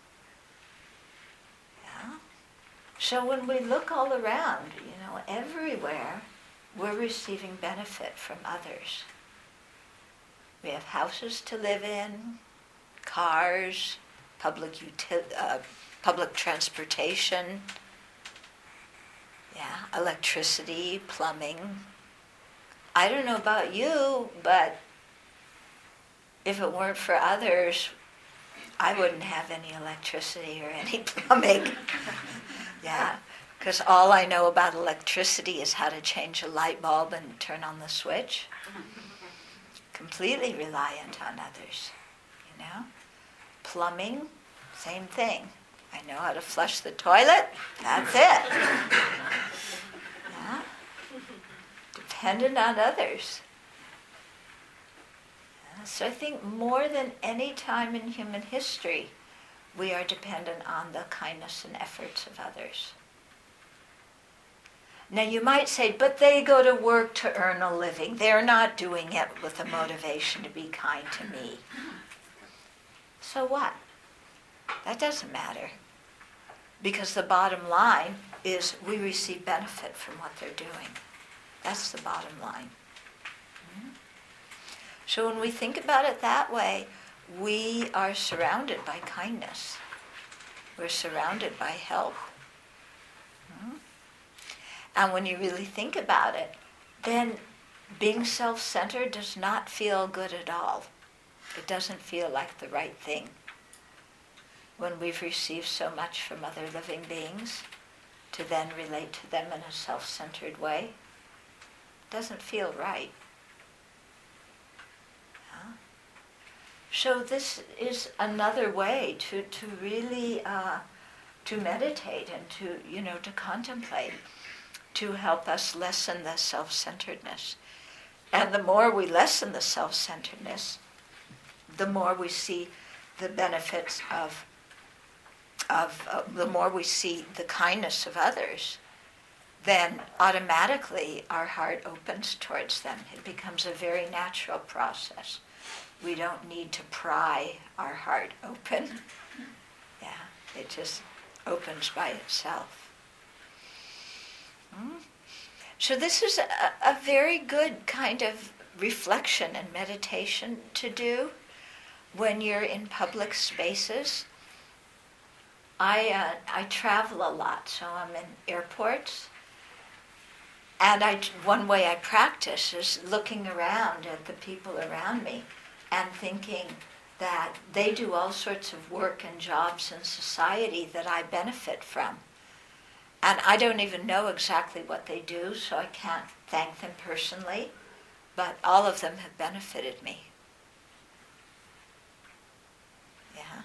Yeah? So when we look all around, you know, everywhere, we're receiving benefit from others. We have houses to live in, cars, public util- uh, public transportation, yeah, electricity, plumbing. I don't know about you, but if it weren't for others, I wouldn't have any electricity or any plumbing. Yeah, because all I know about electricity is how to change a light bulb and turn on the switch. Completely reliant on others, you know. Plumbing, same thing. I know how to flush the toilet, that's it. Yeah. Dependent on others. Yeah. So I think more than any time in human history, we are dependent on the kindness and efforts of others. Now you might say, but they go to work to earn a living. They're not doing it with a motivation to be kind to me. So what? That doesn't matter. Because the bottom line is we receive benefit from what they're doing. That's the bottom line. Mm-hmm. So when we think about it that way, we are surrounded by kindness. We're surrounded by help. Mm-hmm. And when you really think about it, then being self-centered does not feel good at all. It doesn't feel like the right thing when we've received so much from other living beings to then relate to them in a self-centered way. It doesn't feel right. Yeah. So this is another way to, to really uh, to meditate and to, you know, to contemplate, to help us lessen the self-centeredness. And the more we lessen the self-centeredness, the more we see the benefits of, of uh, the more we see the kindness of others, then automatically our heart opens towards them. It becomes a very natural process. We don't need to pry our heart open. Yeah, it just opens by itself. Mm. So this is a, a very good kind of reflection and meditation to do when you're in public spaces. I uh, I travel a lot, so I'm in airports, and I one way I practice is looking around at the people around me and thinking that they do all sorts of work and jobs in society that I benefit from. And I don't even know exactly what they do, so I can't thank them personally, but all of them have benefited me. Yeah.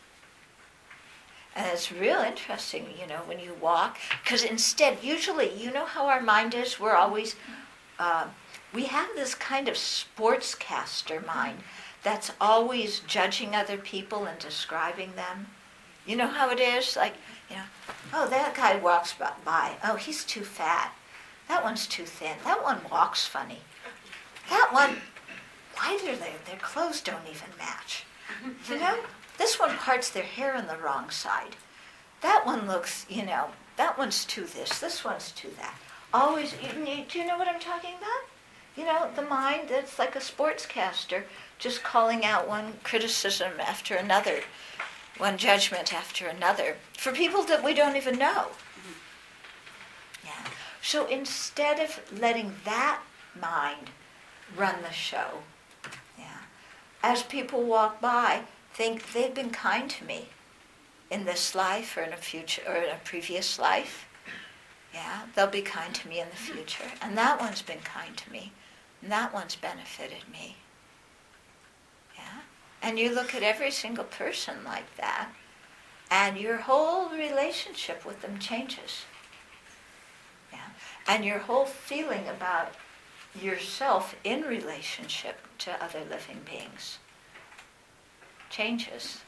And it's real interesting, you know, when you walk, because instead, usually, you know how our mind is? We're always, uh, we have this kind of sportscaster mind that's always judging other people and describing them. You know how it is? Like, you know, oh, that guy walks by. Oh, he's too fat. That one's too thin. That one walks funny. That one, why do they, their clothes don't even match? You know? This one parts their hair on the wrong side. That one looks, you know, that one's too this. This one's too that. Always, you, you, do you know what I'm talking about? You know, the mind that's like a sportscaster, just calling out one criticism after another, one judgment after another, for people that we don't even know. Yeah. So instead of letting that mind run the show, yeah, as people walk by, think they've been kind to me in this life or in a future or in a previous life. Yeah, they'll be kind to me in the future. And that one's been kind to me. And that one's benefited me. Yeah. And you look at every single person like that, and your whole relationship with them changes. Yeah. And your whole feeling about yourself in relationship to other living beings changes.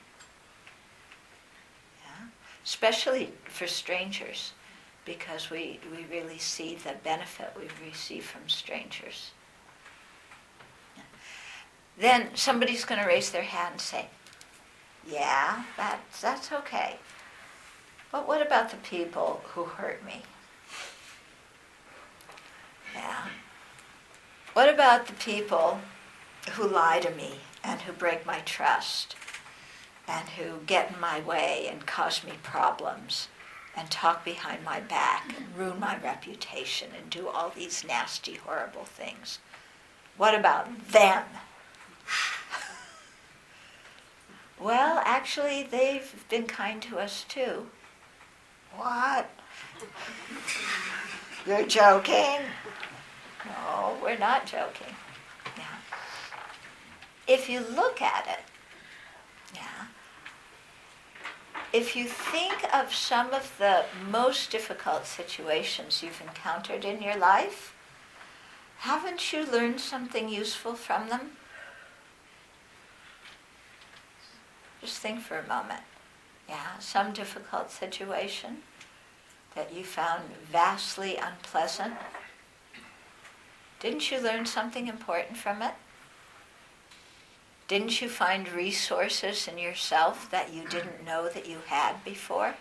Yeah. Especially for strangers, because we, we really see the benefit we receive from strangers. Yeah. Then somebody's going to raise their hand and say, yeah, that's, that's okay. But what about the people who hurt me? Yeah. What about the people who lie to me and who break my trust and who get in my way and cause me problems and talk behind my back and ruin my reputation and do all these nasty, horrible things? What about them? Well, actually, they've been kind to us too. What? You're joking? No, we're not joking. Yeah. If you look at it, yeah, if you think of some of the most difficult situations you've encountered in your life, haven't you learned something useful from them? Just think for a moment. Yeah, some difficult situation that you found vastly unpleasant. Didn't you learn something important from it? Didn't you find resources in yourself that you didn't know that you had before?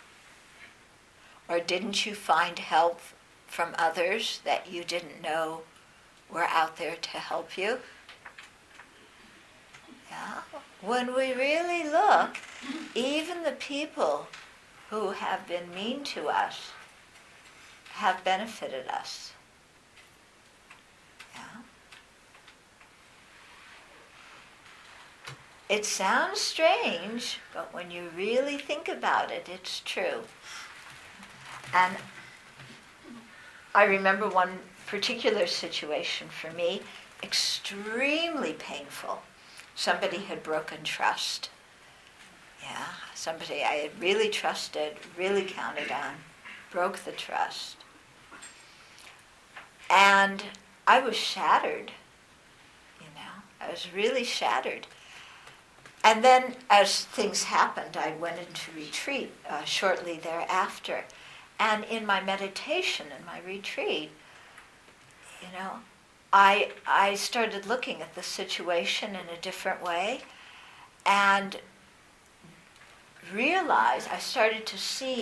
Or didn't you find help from others that you didn't know were out there to help you? Yeah. When we really look, even the people who have been mean to us have benefited us. Yeah. it sounds strange, but when you really think about it, it's true. And I remember one particular situation for me, extremely painful. Somebody had broken trust. Yeah, somebody I had really trusted, really counted on, broke the trust. And I was shattered, you know, I was really shattered. And then as things happened, I went into retreat uh, shortly thereafter. And in my meditation, in my retreat, you know, I, I started looking at the situation in a different way and realized, I started to see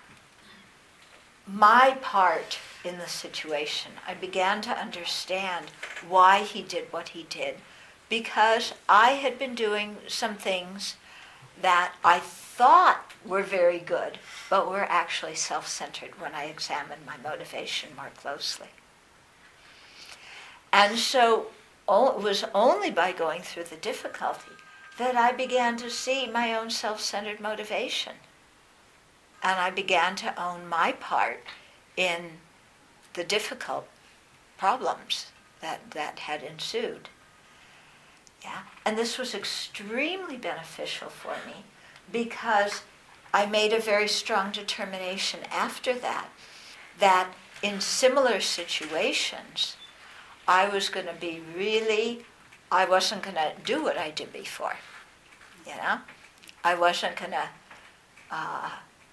my part in the situation. I began to understand why he did what he did, because I had been doing some things that I thought were very good, but were actually self-centered when I examined my motivation more closely. And so it was only by going through the difficulty that I began to see my own self-centered motivation. And I began to own my part in the difficult problems that, that had ensued. Yeah? And this was extremely beneficial for me because I made a very strong determination after that, that in similar situations, I was going to be really, I wasn't going to do what I did before, you know? I wasn't going to uh,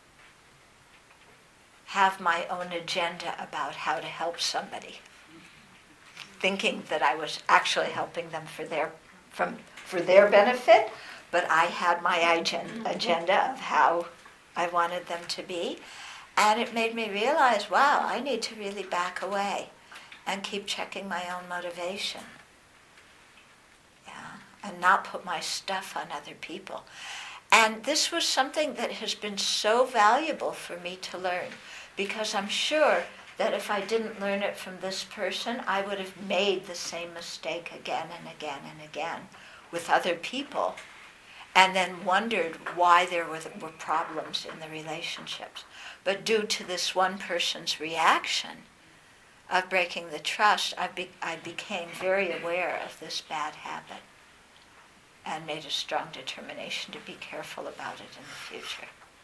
have my own agenda about how to help somebody, thinking that I was actually helping them for their, from, for their benefit, but I had my agen- agenda of how I wanted them to be, and it made me realize, wow, I need to really back away and keep checking my own motivation. Yeah, and not put my stuff on other people. And this was something that has been so valuable for me to learn, because I'm sure that if I didn't learn it from this person, I would have made the same mistake again and again and again with other people, and then wondered why there were, were problems in the relationships. But due to this one person's reaction of breaking the trust, I, be, I became very aware of this bad habit and made a strong determination to be careful about it in the future.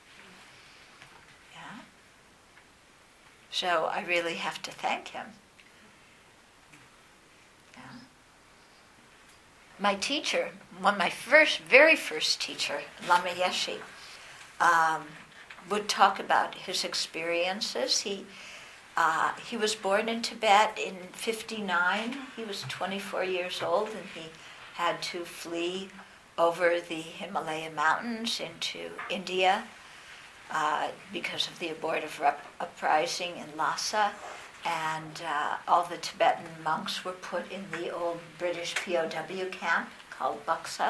Yeah? So I really have to thank him. Yeah? My teacher, one my first, very first teacher, Lama Yeshe, um, would talk about his experiences. He Uh, he was born in Tibet in fifty-nine. He was twenty-four years old, and he had to flee over the Himalaya mountains into India uh, because of the abortive rep- uprising in Lhasa. And uh, all the Tibetan monks were put in the old British P O W camp called Buxa.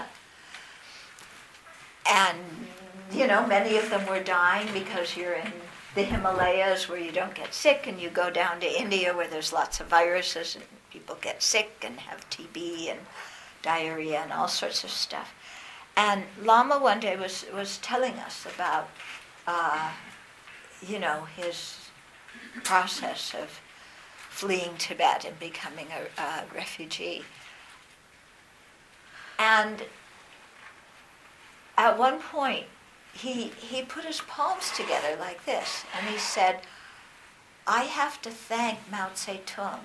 And, you know, many of them were dying because you're in the Himalayas where you don't get sick, and you go down to India where there's lots of viruses and people get sick and have T B and diarrhea and all sorts of stuff. And Lama one day was, was telling us about, uh, you know, his process of fleeing Tibet and becoming a, a refugee. And at one point, He, he put his palms together like this, and he said, I have to thank Mao Zedong.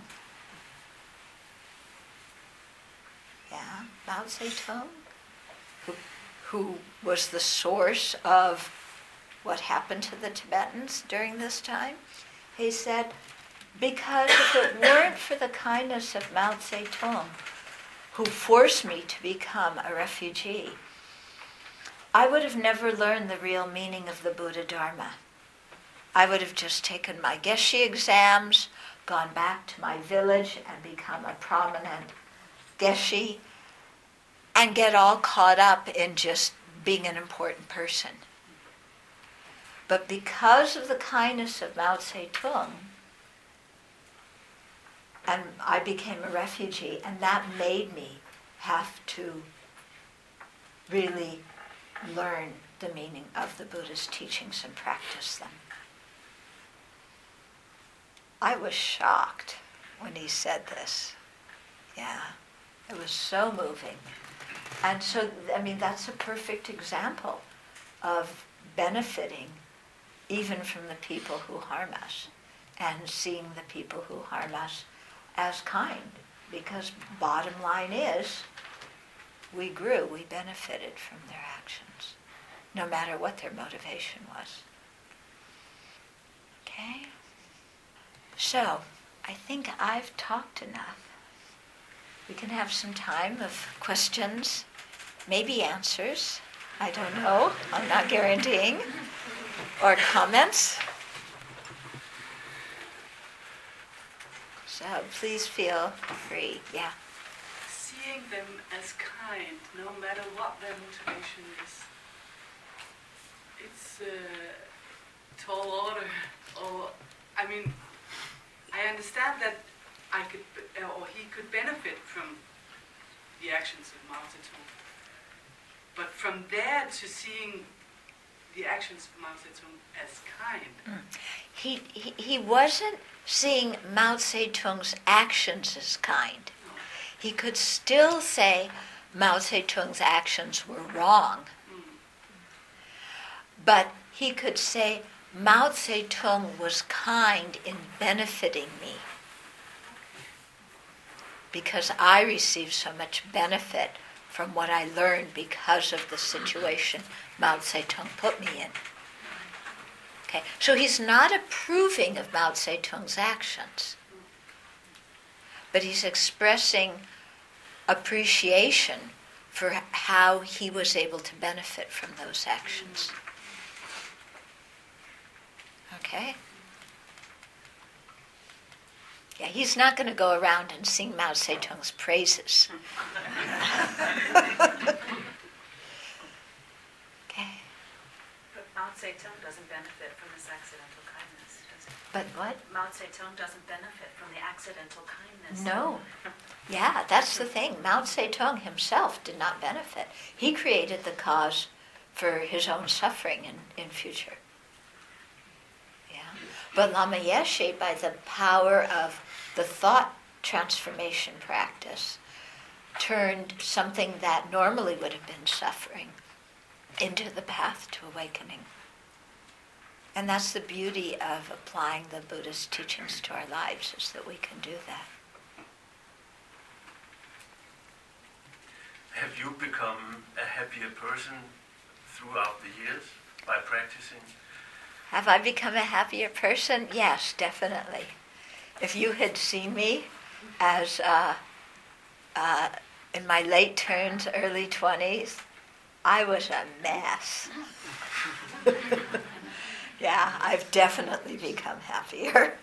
Yeah, Mao Zedong, who, who was the source of what happened to the Tibetans during this time. He said, because if it weren't for the kindness of Mao Zedong, who forced me to become a refugee, I would have never learned the real meaning of the Buddha Dharma. I would have just taken my Geshe exams, gone back to my village and become a prominent Geshe, and get all caught up in just being an important person. But because of the kindness of Mao Zedong, and I became a refugee, and that made me have to really learn the meaning of the Buddha's teachings and practice them. I was shocked when he said this. Yeah, it was so moving. And so, I mean, that's a perfect example of benefiting even from the people who harm us, and seeing the people who harm us as kind. Because bottom line is, we grew, we benefited from their actions, no matter what their motivation was. Okay? So, I think I've talked enough. We can have some time of questions, maybe answers. I don't know. I'm not guaranteeing. Or comments. So please feel free. Yeah. Seeing them as kind, no matter what their motivation is. It's a tall order. Or, I mean, I understand that I could, or he could benefit from the actions of Mao Zedong. But from there to seeing the actions of Mao Zedong as kind. Mm. He, he he wasn't seeing Mao Zedong's actions as kind. No. He could still say Mao Zedong's actions were wrong. Mm. But he could say Mao Zedong was kind in benefiting me, because I received so much benefit from what I learned because of the situation Mao Zedong put me in. Okay, so he's not approving of Mao Zedong's actions, but he's expressing appreciation for how he was able to benefit from those actions. Okay? Yeah, he's not going to go around and sing Mao Zedong's praises. Okay. But Mao Zedong doesn't benefit from this accidental kindness, does it? But what? Mao Zedong doesn't benefit from the accidental kindness. No. Yeah, that's the thing. Mao Zedong himself did not benefit. He created the cause for his own suffering in, in future. Yeah. But Lama Yeshe, by the power of the thought transformation practice, turned something that normally would have been suffering into the path to awakening. And that's the beauty of applying the Buddha's teachings to our lives, is that we can do that. Have you become a happier person throughout the years by practicing? Have I become a happier person? Yes, definitely. If you had seen me as uh, uh, in my late teens, early twenties, I was a mess. Yeah, I've definitely become happier.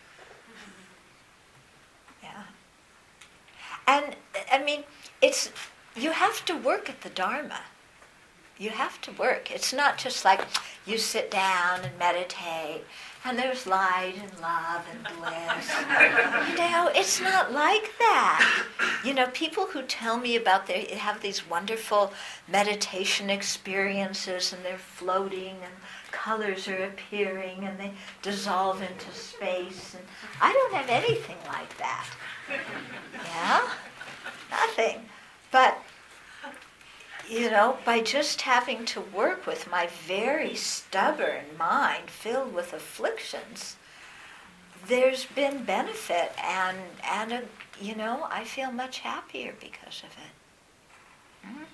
Yeah. And, I mean, it's, you have to work at the Dharma. You have to work. It's not just like you sit down and meditate and there's light and love and bliss. You know, it's not like that. You know, people who tell me about they have these wonderful meditation experiences and they're floating and colors are appearing and they dissolve into space. And I don't have anything like that. Yeah? Nothing. But you know, by just having to work with my very stubborn mind filled with afflictions, there's been benefit, and, and a, you know, I feel much happier because of it. Hmm?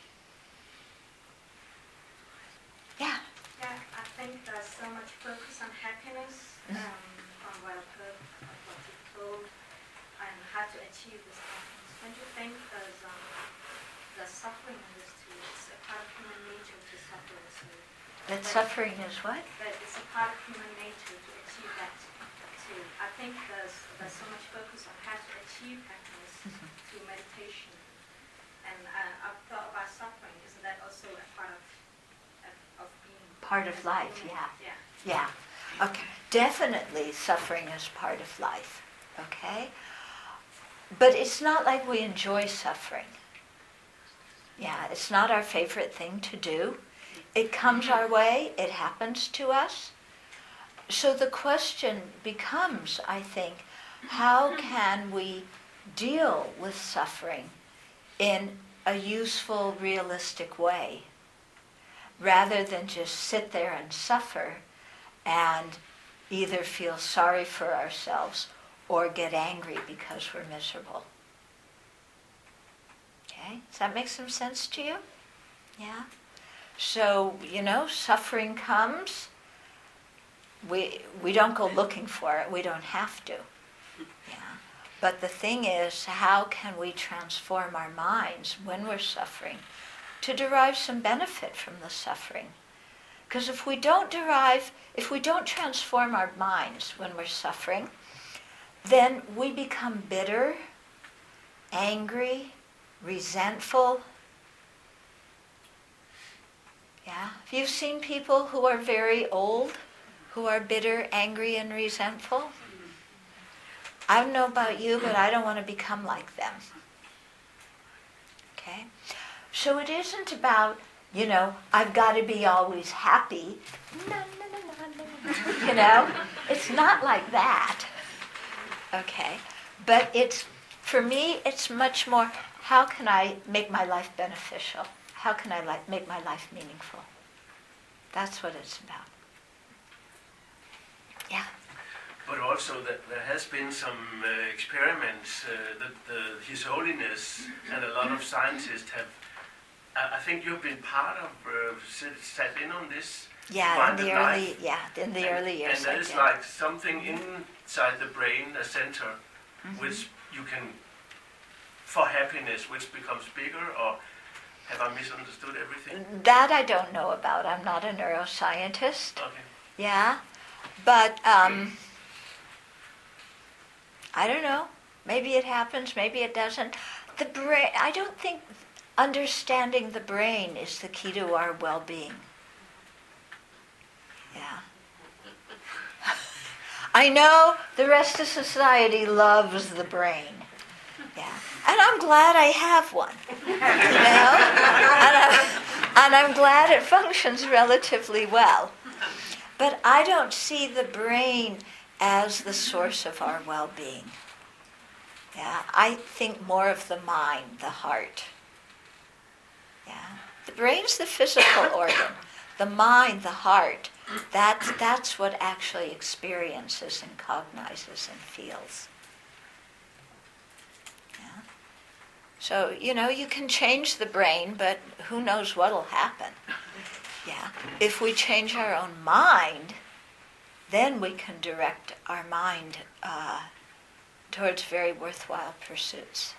Yeah? Yeah, I think there's so much focus on happiness, um, from what I've heard of what you've told, and how to achieve this happiness. Don't you think there's, um, there's suffering in this too? It's a part of human nature to suffer. So That suffering is what? that it's a part of human nature to achieve that too. I think there's there's so much focus on how to achieve happiness Mhm. through meditation. And uh, I've thought about suffering. Isn't that also a part of of, of being Part of life, yeah. Yeah. Yeah. Okay. Definitely suffering is part of life. Okay? But it's not like we enjoy suffering. Yeah, it's not our favorite thing to do. It comes our way, it happens to us. So the question becomes, I think, how can we deal with suffering in a useful, realistic way, rather than just sit there and suffer and either feel sorry for ourselves or get angry because we're miserable. Okay, does that make some sense to you? Yeah? So, you know, suffering comes, we we don't go looking for it, we don't have to. Yeah. But the thing is, how can we transform our minds when we're suffering to derive some benefit from the suffering? Because if we don't derive, if we don't transform our minds when we're suffering, then we become bitter, angry, resentful. Yeah? Have you seen people who are very old, who are bitter, angry, and resentful? I don't know about you, but I don't want to become like them. Okay? So it isn't about, you know, I've got to be always happy. No, no, no, no, no. You know? It's not like that. Okay? But it's, for me, it's much more, how can I make my life beneficial? How can I like make my life meaningful? That's what it's about. Yeah. But also that there has been some uh, experiments uh, that uh, His Holiness and a lot of scientists have. I, I think you've been part of, uh, sit, sat in on this. Yeah, in the early, life. yeah, in the and, early years. And there I is did. like something inside the brain, a center, Mhm. which you can, for happiness, which becomes bigger, or have I misunderstood everything? That I don't know about. I'm not a neuroscientist. Okay. Yeah, but um, I don't know. Maybe it happens. Maybe it doesn't. The brain. I don't think understanding the brain is the key to our well-being. Yeah. I know the rest of society loves the brain. Yeah. And I'm glad I have one. You know? and, I, and I'm glad it functions relatively well. But I don't see the brain as the source of our well-being. Yeah. I think more of the mind, the heart. Yeah. The brain's the physical organ. The mind, the heart, that's, that's what actually experiences and cognizes and feels. Yeah. So, you know, you can change the brain, but who knows what'll happen. Yeah. If we change our own mind, then we can direct our mind uh, towards very worthwhile pursuits.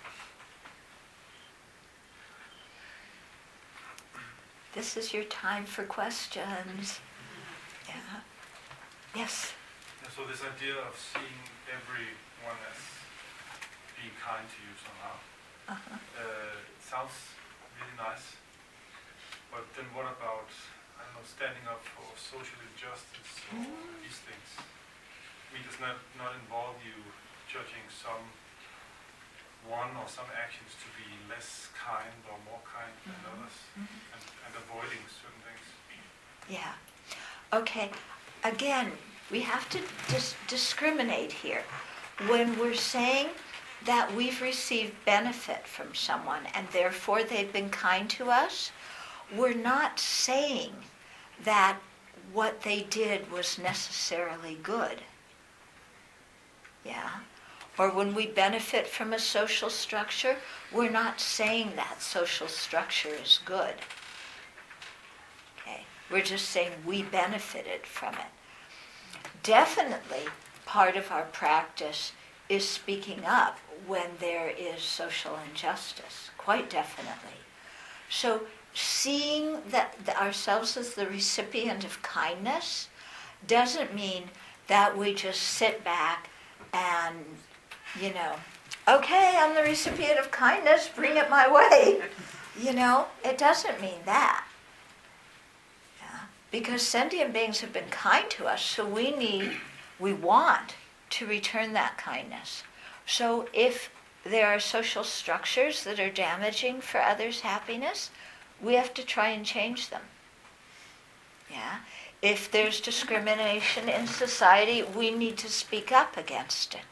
This is your time for questions. Yeah. Yes. So this idea of seeing everyone as being kind to you somehow, Uh-huh. uh, it sounds really nice. But then what about, I don't know, standing up for social injustice or Mm. these things? I mean, does not not involve you judging some one or some actions to be less kind or more kind than Mhm. others, Mhm. and, and avoiding certain things? Yeah. Okay. Again, we have to dis- discriminate here. When we're saying that we've received benefit from someone and therefore they've been kind to us, we're not saying that what they did was necessarily good. Yeah. Or when we benefit from a social structure, we're not saying that social structure is good. Okay. We're just saying we benefited from it. Definitely, part of our practice is speaking up when there is social injustice, quite definitely. So seeing that the, ourselves as the recipient of kindness doesn't mean that we just sit back and, you know, okay, I'm the recipient of kindness, bring it my way. You know, it doesn't mean that. Yeah. Because sentient beings have been kind to us, so we need, we want to return that kindness. So if there are social structures that are damaging for others' happiness, we have to try and change them. Yeah? If there's discrimination in society, we need to speak up against it.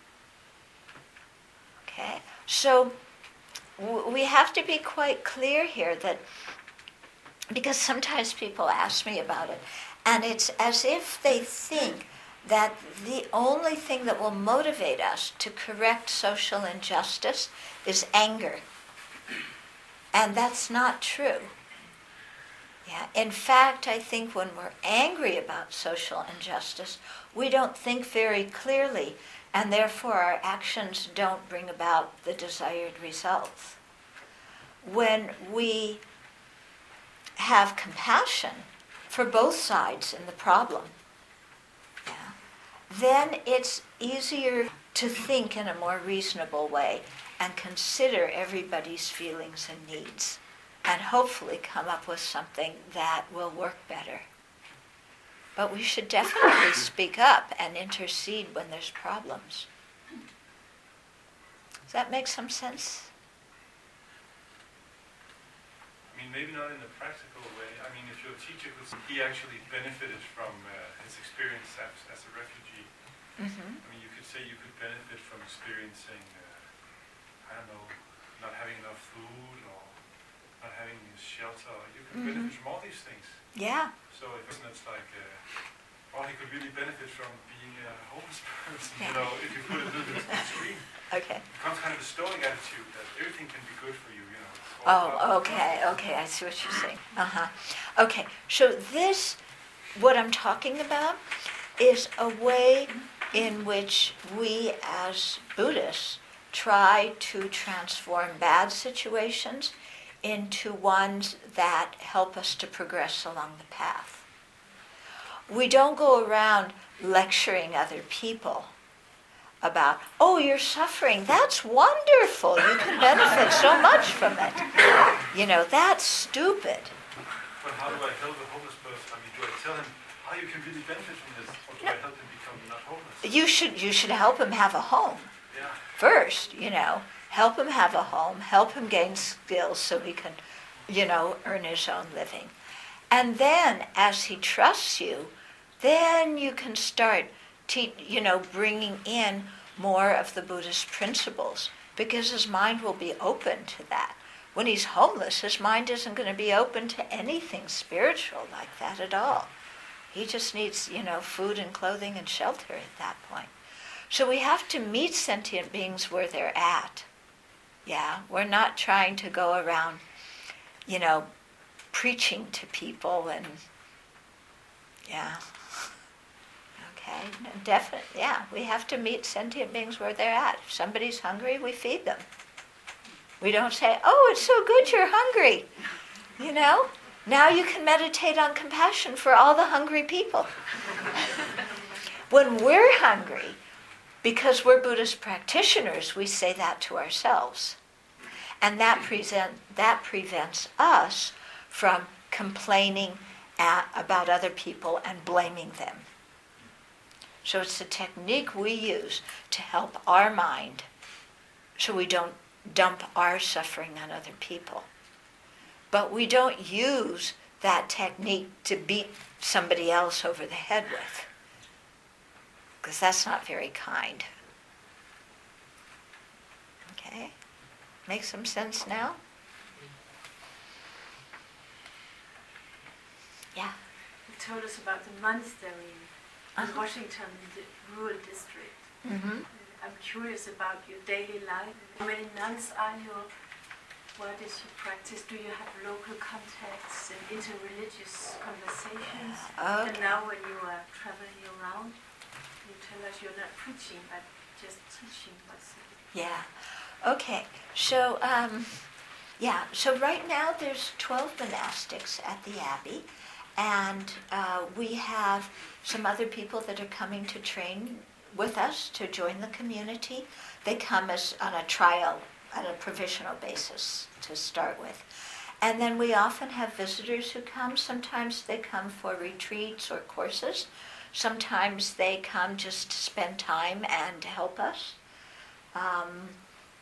Okay? So w- we have to be quite clear here that, because sometimes people ask me about it, and it's as if they think that the only thing that will motivate us to correct social injustice is anger. And that's not true. Yeah. In fact, I think when we're angry about social injustice, we don't think very clearly, and therefore our actions don't bring about the desired results. When we have compassion for both sides in the problem, yeah, then it's easier to think in a more reasonable way and consider everybody's feelings and needs, and hopefully come up with something that will work better. But we should definitely speak up and intercede when there's problems. Does that make some sense? I mean, maybe not in a practical way. I mean, if your teacher could, he actually benefited from uh, his experience as, as a refugee. Mm-hmm. I mean, you could say you could benefit from experiencing, uh, I don't know, not having enough food or not having shelter. You could Mm-hmm. benefit from all these things. Yeah. So if it's like, uh, or he could really benefit from being a homeless person, Yeah. you know, if you put it a little bit extreme. Okay. It becomes kind of a stoic attitude that everything can be good for you, you know. It's all about- Oh, okay, okay, I see what you're saying. Uh-huh. Okay, so this, what I'm talking about, is a way in which we as Buddhists try to transform bad situations into ones that help us to progress along the path. We don't go around lecturing other people about, oh, you're suffering, that's wonderful, you can benefit so much from it. You know, that's stupid. But how do I help a homeless person? I mean, do I tell him how you can really benefit from this, or do No. I help him become not homeless? You should, you should help him have a home Yeah. first, you know. Help him have a home, help him gain skills so he can, you know, earn his own living. And then, as he trusts you, then you can start, te- you know, bringing in more of the Buddhist principles, because his mind will be open to that. When he's homeless, his mind isn't going to be open to anything spiritual like that at all. He just needs, you know, food and clothing and shelter at that point. So we have to meet sentient beings where they're at. Yeah, we're not trying to go around, you know, preaching to people and, yeah. Okay, definitely, yeah. We have to meet sentient beings where they're at. If somebody's hungry, we feed them. We don't say, oh, it's so good you're hungry. You know? Now you can meditate on compassion for all the hungry people. When we're hungry, because we're Buddhist practitioners, we say that to ourselves. And that, present, that prevents us from complaining at, about other people and blaming them. So it's a technique we use to help our mind so we don't dump our suffering on other people. But we don't use that technique to beat somebody else over the head with, because that's not very kind. Okay? Make some sense now? Yeah. You told us about the monastery in Uh-huh. Washington, the rural district. Mm-hmm. I'm curious about your daily life. How many nuns are you? What is your practice? Do you have local contacts and interreligious conversations? And Okay. now when you are traveling around, you tell us you're not preaching, but just teaching. What's it? Yeah. Okay. So, um, yeah. So right now there's twelve monastics at the Abbey, and uh, we have some other people that are coming to train with us to join the community. They come as on a trial, on a provisional basis to start with. And then we often have visitors who come. Sometimes they come for retreats or courses. Sometimes they come just to spend time and help us. Um,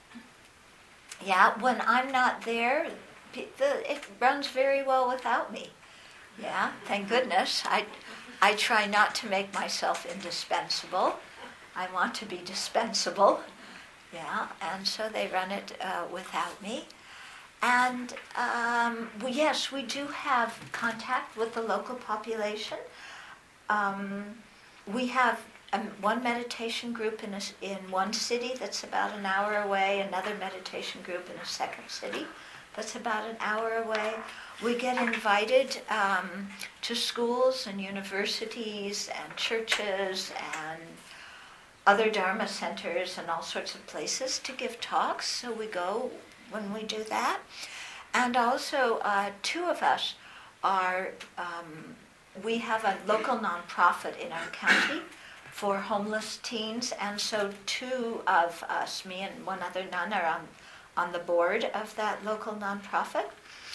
Yeah, when I'm not there, pe- the, it runs very well without me. Yeah, thank goodness. I, I try not to make myself indispensable. I want to be dispensable. Yeah, and so they run it uh, without me. And um, we, yes, we do have contact with the local population. Um, we have um, one meditation group in, a, in one city that's about an hour away, another meditation group in a second city that's about an hour away. We get invited um, to schools and universities and churches and other Dharma centers and all sorts of places to give talks, so we go when we do that. And also, uh, two of us are, um, we have a local nonprofit in our county for homeless teens, and so two of us, me and one other nun, are on, on the board of that local nonprofit.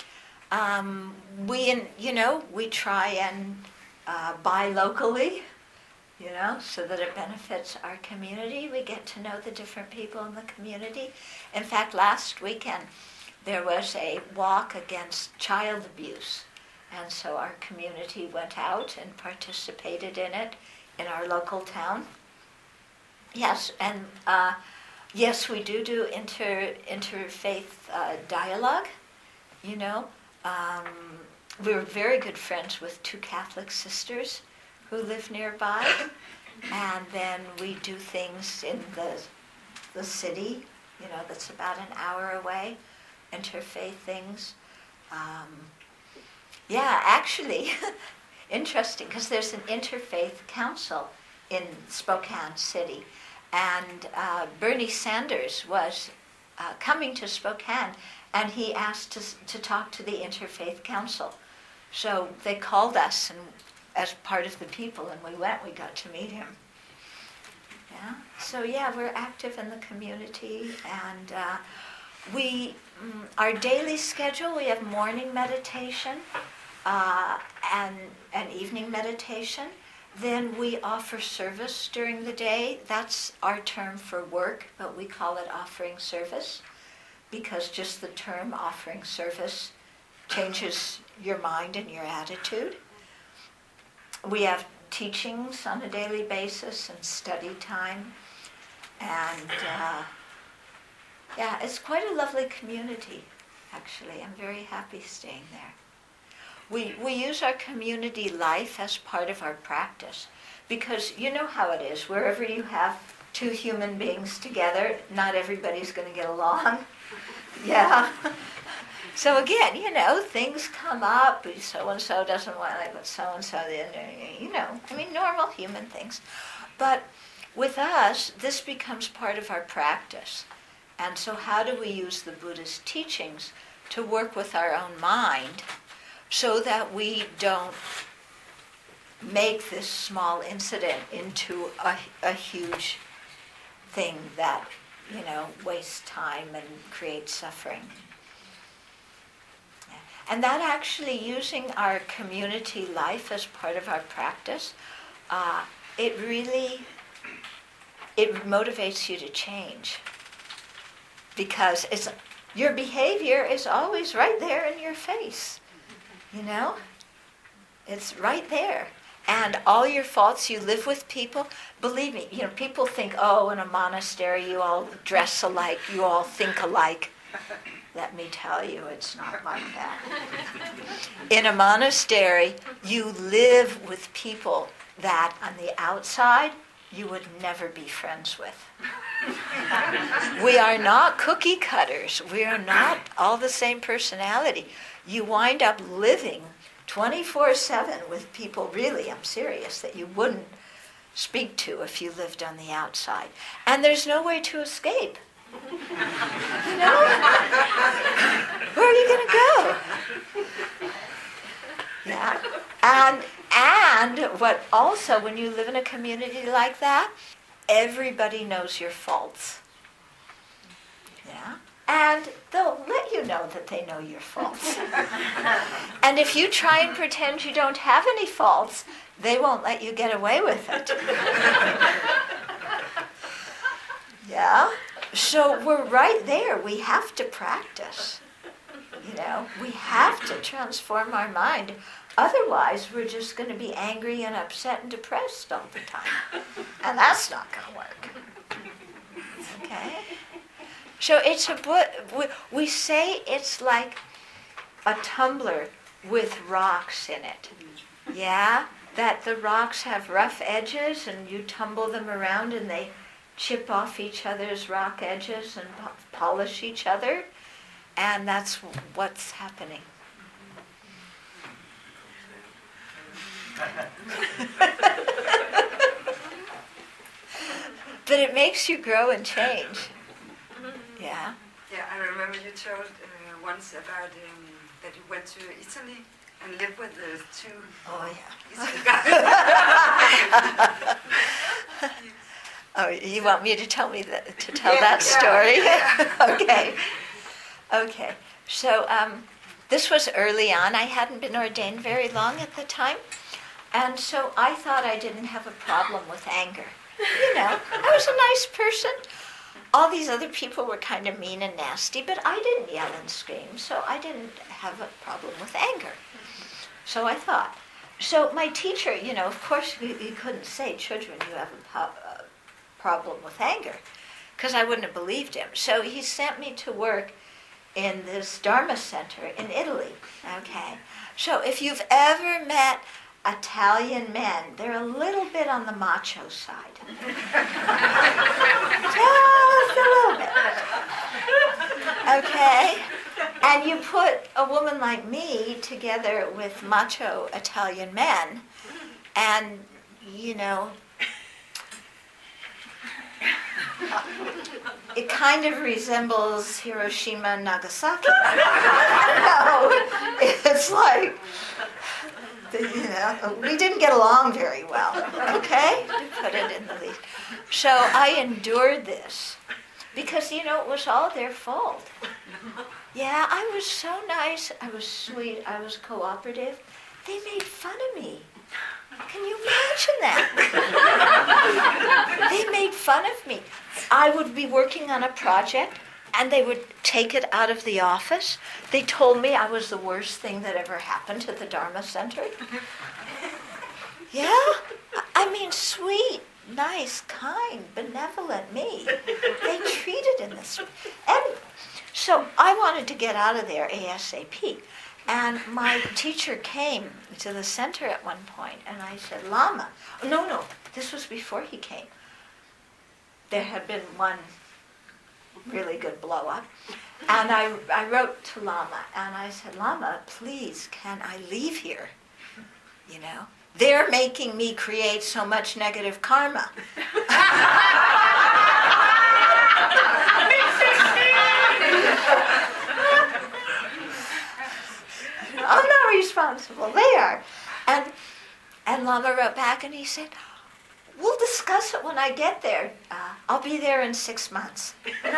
Um, we, you know, we try and uh, buy locally, you know, so that it benefits our community. We get to know the different people in the community. In fact, last weekend there was a walk against child abuse, and so our community went out and participated in it in our local town. Yes, and uh, yes, we do do inter interfaith uh, dialogue, you know. Um, we were very good friends with two Catholic sisters who live nearby, and then we do things in the the city, you know, that's about an hour away, interfaith things. Um, yeah, actually, interesting, because there's an interfaith council in Spokane City, and uh, Bernie Sanders was uh, coming to Spokane, and he asked to, to talk to the Interfaith Council. So they called us and as part of the people, and we went, we got to meet him. Yeah. So yeah, we're active in the community, and uh, we, mm, our daily schedule, we have morning meditation uh, and an evening meditation. Then we offer service during the day. That's our term for work, but we call it offering service, because just the term offering service changes your mind and your attitude. We have teachings on a daily basis and study time. And uh, yeah, it's quite a lovely community, actually. I'm very happy staying there. We, we use our community life as part of our practice, because you know how it is. Wherever you have two human beings together, not everybody's going to get along. Yeah. So again, you know, things come up. So-and-so doesn't want to let so-and-so, you know, I mean, normal human things. But with us, this becomes part of our practice. And so how do we use the Buddhist teachings to work with our own mind so that we don't make this small incident into a, a huge thing that, you know, wastes time and creates suffering? And that actually, using our community life as part of our practice, uh, it really, it motivates you to change. Because it's, your behavior is always right there in your face, you know? It's right there. And all your faults, you live with people. Believe me, you know, people think, oh, in a monastery you all dress alike, you all think alike. Let me tell you, it's not like that. In a monastery, you live with people that on the outside you would never be friends with. We are not cookie cutters. We are not all the same personality. You wind up living twenty-four seven with people, really, I'm serious, that you wouldn't speak to if you lived on the outside. And there's no way to escape. You know? Where are you going to go? Yeah. And and what also, when you live in a community like that, everybody knows your faults. Yeah. And they'll let you know that they know your faults. And if you try and pretend you don't have any faults, they won't let you get away with it. Yeah. So we're right there. We have to practice. You know, we have to transform our mind. Otherwise, we're just going to be angry and upset and depressed all the time. And that's not going to work. Okay? So it's a book. We, we say it's like a tumbler with rocks in it. Yeah? That the rocks have rough edges and you tumble them around and they chip off each other's rock edges and po- polish each other. And that's what's happening. But it makes you grow and change. Yeah. Yeah, I remember you told uh, once about um, that you went to Italy and lived with the two Oh, yeah. Italian guys. Oh, you want me to tell me that, to tell Yeah, that story? yeah, Okay. Okay. So um, this was early on. I hadn't been ordained very long at the time. And so I thought I didn't have a problem with anger. You know, I was a nice person. All these other people were kind of mean and nasty, but I didn't yell and scream, so I didn't have a problem with anger. So I thought. So my teacher, you know, of course he, he couldn't say, children, you have a po- uh, problem with anger, because I wouldn't have believed him. So he sent me to work in this Dharma center in Italy. Okay. So if you've ever met Italian men, they're a little bit on the macho side. Just a little bit. Okay? And you put a woman like me together with macho Italian men, and, you know, it kind of resembles Hiroshima and Nagasaki. No, it's like, you know, we didn't get along very well, okay? To put it in the least. So I endured this because, you know, it was all their fault. Yeah, I was so nice, I was sweet, I was cooperative. They made fun of me. Can you imagine that? They made fun of me. I would be working on a project, and they would take it out of the office. They told me I was the worst thing that ever happened to the Dharma Center. Yeah? I mean, sweet, nice, kind, benevolent me. They treated in this way. And so I wanted to get out of there ASAP. And my teacher came to the center at one point, and I said, Lama. No, no, this was before he came. There had been one really good blow up. And I, I wrote to Lama, and I said, Lama, please, can I leave here? You know, they're making me create so much negative karma. I'm not responsible. They are. And, and Lama wrote back, and he said, we'll discuss it when I get there. Uh, I'll be there in six months.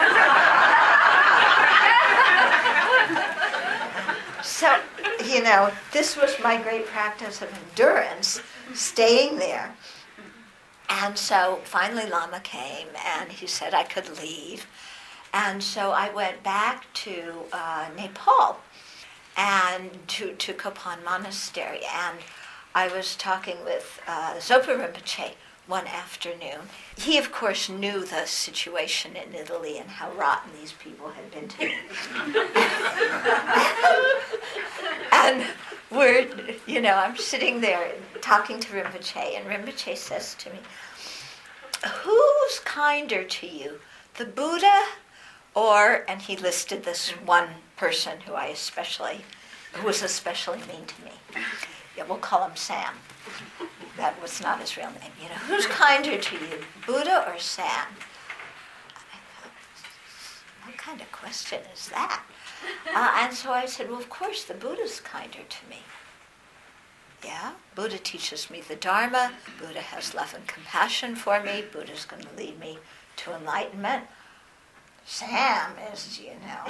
So, you know, this was my great practice of endurance, staying there. And so finally Lama came, and he said I could leave. And so I went back to uh, Nepal and to, to Kopan Monastery. And I was talking with uh, Zopa Rinpoche one afternoon. He, of course, knew the situation in Italy and how rotten these people had been to me. And we're, you know, I'm sitting there talking to Rinpoche, and Rinpoche says to me, who's kinder to you, the Buddha or, and he listed this one person who I especially, who was especially mean to me. Yeah, we'll call him Sam. That was not his real name. You know, who's kinder to you, Buddha or Sam? And I thought, what kind of question is that? Uh, and so I said, well, of course, the Buddha's kinder to me. Yeah, Buddha teaches me the Dharma. Buddha has love and compassion for me. Buddha's going to lead me to enlightenment. Sam is, you know.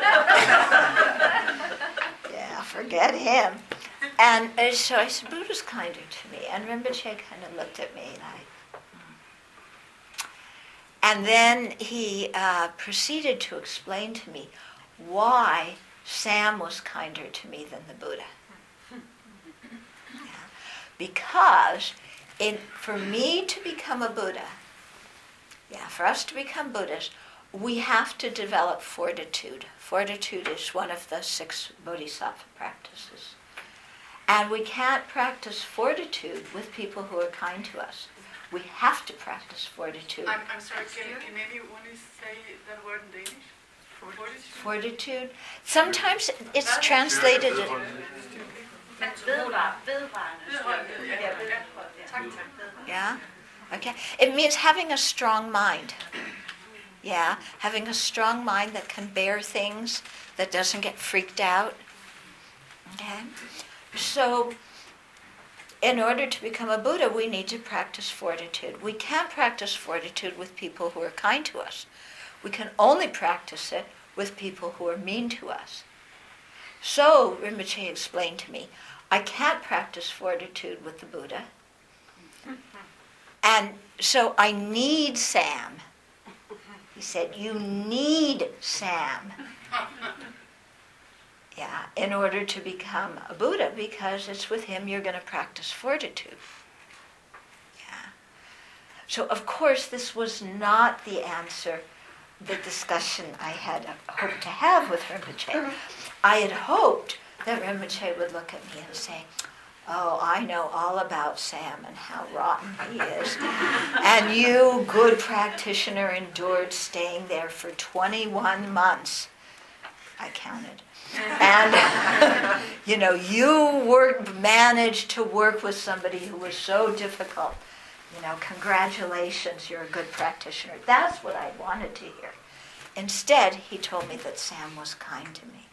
Yeah, forget him. And uh, so I said, Buddha's kinder to me. And Rinpoche kind of looked at me like, mm. And then he uh, proceeded to explain to me why Sam was kinder to me than the Buddha. Yeah. Because in, for me to become a Buddha, yeah, for us to become Buddhists, we have to develop fortitude. Fortitude is one of the six bodhisattva practices. And we can't practice fortitude with people who are kind to us. We have to practice fortitude. I'm, I'm sorry, can, can anyone say that word in Danish? Fortitude? Fortitude. Sometimes it's translated. Yeah. Okay. It means having a strong mind. Yeah, having a strong mind that can bear things, that doesn't get freaked out. Okay. So, in order to become a Buddha, we need to practice fortitude. We can't practice fortitude with people who are kind to us. We can only practice it with people who are mean to us. So, Rinpoche explained to me, I can't practice fortitude with the Buddha. And so I need Sam. He said, you need Sam. Yeah, in order to become a Buddha, because it's with him you're going to practice fortitude. Yeah. So, of course, this was not the answer, the discussion I had hoped to have with Rinpoche. I had hoped that Rinpoche would look at me and say, oh, I know all about Sam and how rotten he is. And you, good practitioner, endured staying there for twenty-one months. I counted. And, you know, you worked, managed to work with somebody who was so difficult. You know, congratulations, you're a good practitioner. That's what I wanted to hear. Instead, he told me that Sam was kind to me.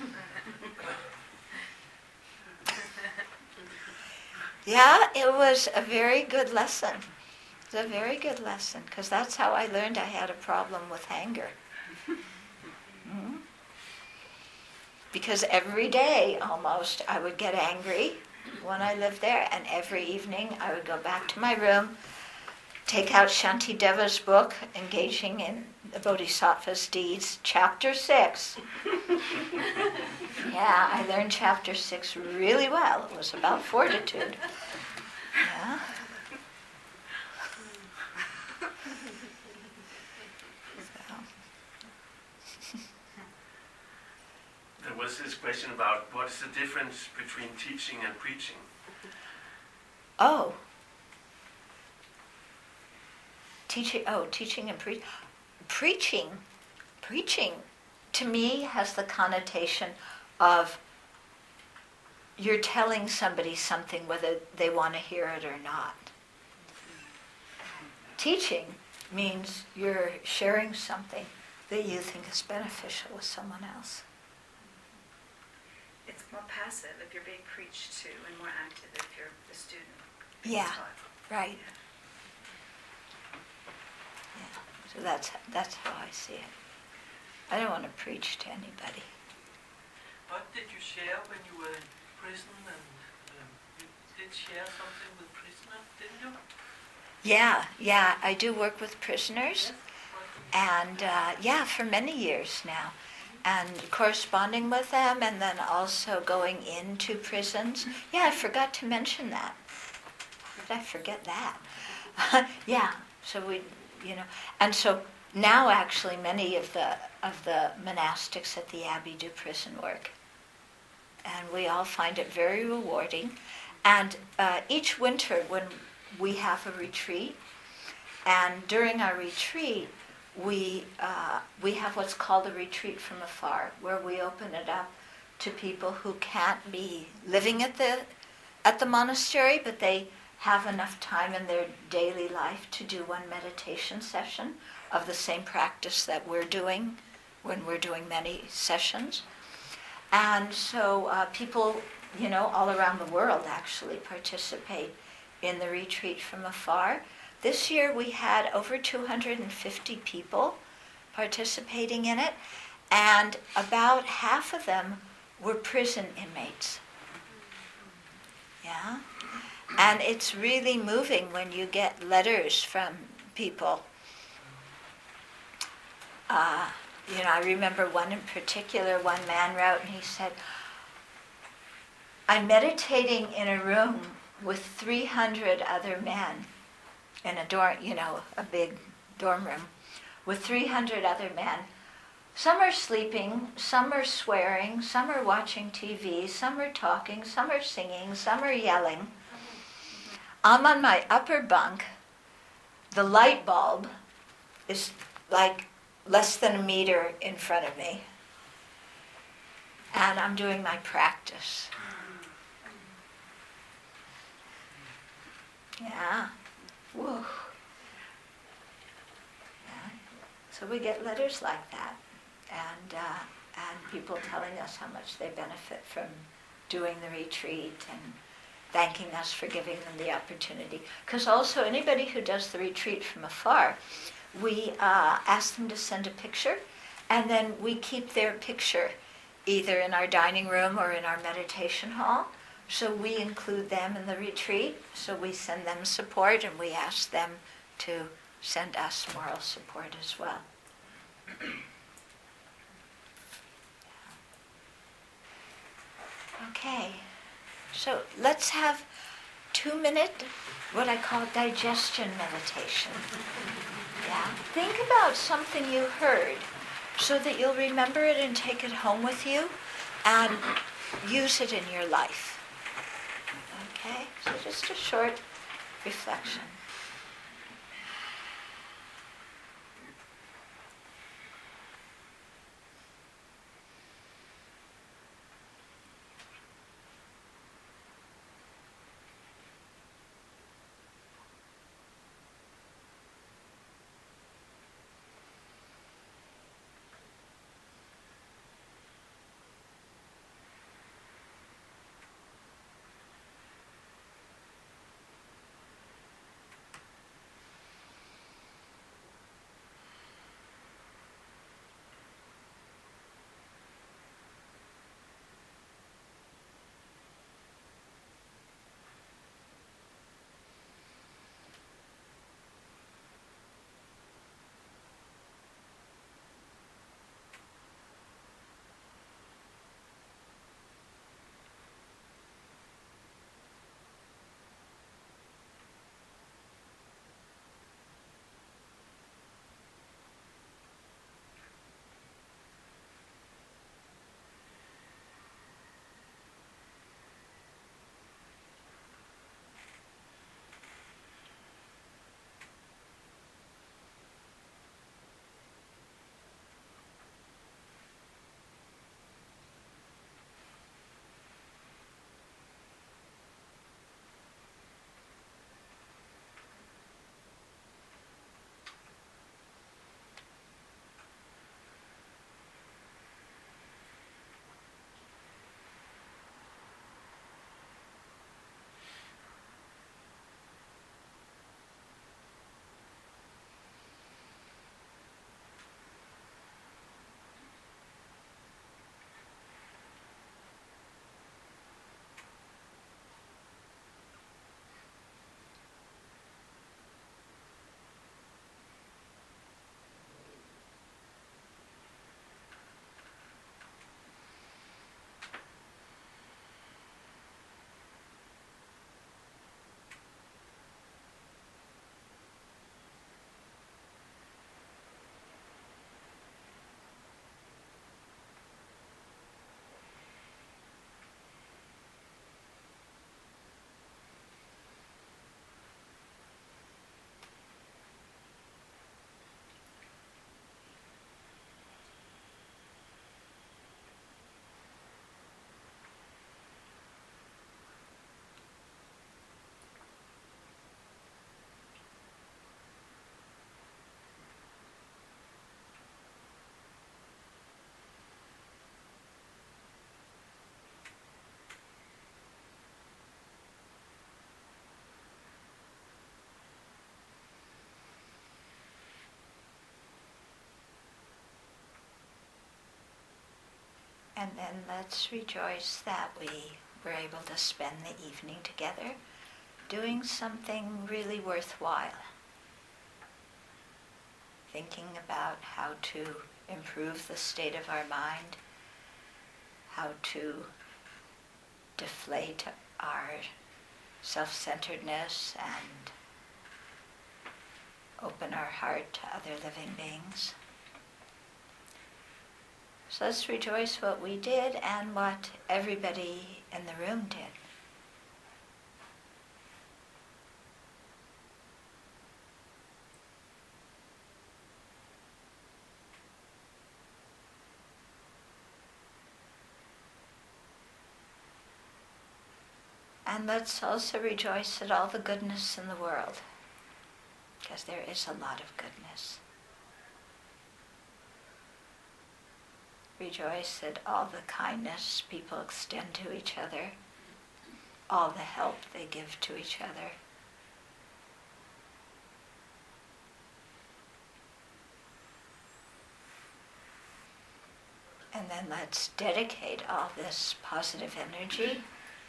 Yeah, it was a very good lesson. It was a very good lesson, because that's how I learned I had a problem with anger. Mm-hmm. Because every day, almost, I would get angry when I lived there, and every evening I would go back to my room, take out Shantideva's book, Engaging in the Bodhisattva's Deeds, chapter six. Yeah, I learned chapter six really well. It was about fortitude. Yeah. So. There was this question about what is the difference between teaching and preaching? Oh. Teaching, oh, teaching and preaching. Preaching, preaching, to me, has the connotation of you're telling somebody something whether they want to hear it or not. Teaching means you're sharing something that you think is beneficial with someone else. It's more passive if you're being preached to, and more active if you're the student. Yeah, taught. right. Yeah. So that's that's how I see it. I don't want to preach to anybody. What did you share when you were in prison? And um, you did share something with prisoners, didn't you? Yeah, yeah. I do work with prisoners, Yes. and uh, yeah, for many years now, and corresponding with them, and then also going into prisons. Yeah, I forgot to mention that. Did I forget that? Yeah. So we, you know, and so now actually many of the of the monastics at the Abbey do prison work, and we all find it very rewarding. And uh, each winter when we have a retreat, and during our retreat we uh, we have what's called a retreat from afar, where we open it up to people who can't be living at the at the monastery, but they have enough time in their daily life to do one meditation session of the same practice that we're doing when we're doing many sessions. And so uh, people, you know, all around the world actually participate in the retreat from afar. This year we had over two hundred fifty people participating in it, and about half of them were prison inmates. Yeah? And it's really moving when you get letters from people uh, you know, I remember one in particular, one man wrote, and he said, I'm meditating in a room with three hundred other men in a dorm, you know, a big dorm room, with three hundred other men. Some are sleeping, some are swearing, some are watching T V, some are talking, some are singing, some are yelling. I'm on my upper bunk. The light bulb is like less than a meter in front of me. And I'm doing my practice. Yeah. Whoa. Yeah. So we get letters like that. And, uh, and people telling us how much they benefit from doing the retreat and thanking us for giving them the opportunity. Because also anybody who does the retreat from afar, we uh, ask them to send a picture, and then we keep their picture either in our dining room or in our meditation hall. So we include them in the retreat, so we send them support, and we ask them to send us moral support as well. Okay, so let's have two-minute, what I call digestion meditation. Yeah, think about something you heard so that you'll remember it and take it home with you and use it in your life. Okay, so just a short reflection. And then let's rejoice that we were able to spend the evening together doing something really worthwhile. thinking about how to improve the state of our mind, how to deflate our self-centeredness and open our heart to other living beings. So let's rejoice what we did and what everybody in the room did. And let's also rejoice at all the goodness in the world, because there is a lot of goodness. Rejoice at all the kindness people extend to each other, all the help they give to each other. And then let's dedicate all this positive energy.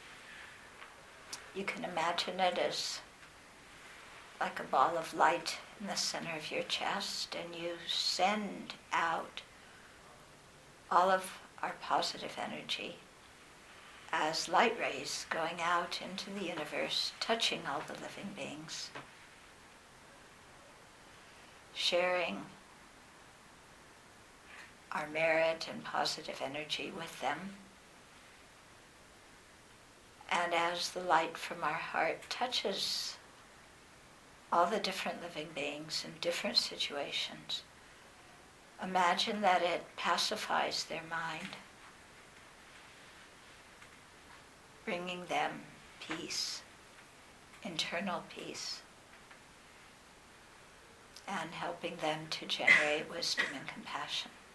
You can imagine it as like a ball of light in the center of your chest, and you send out all of our positive energy as light rays going out into the universe, touching all the living beings, sharing our merit and positive energy with them. And as the light from our heart touches all the different living beings in different situations, imagine that it pacifies their mind, bringing them peace, internal peace, and helping them to generate wisdom and compassion.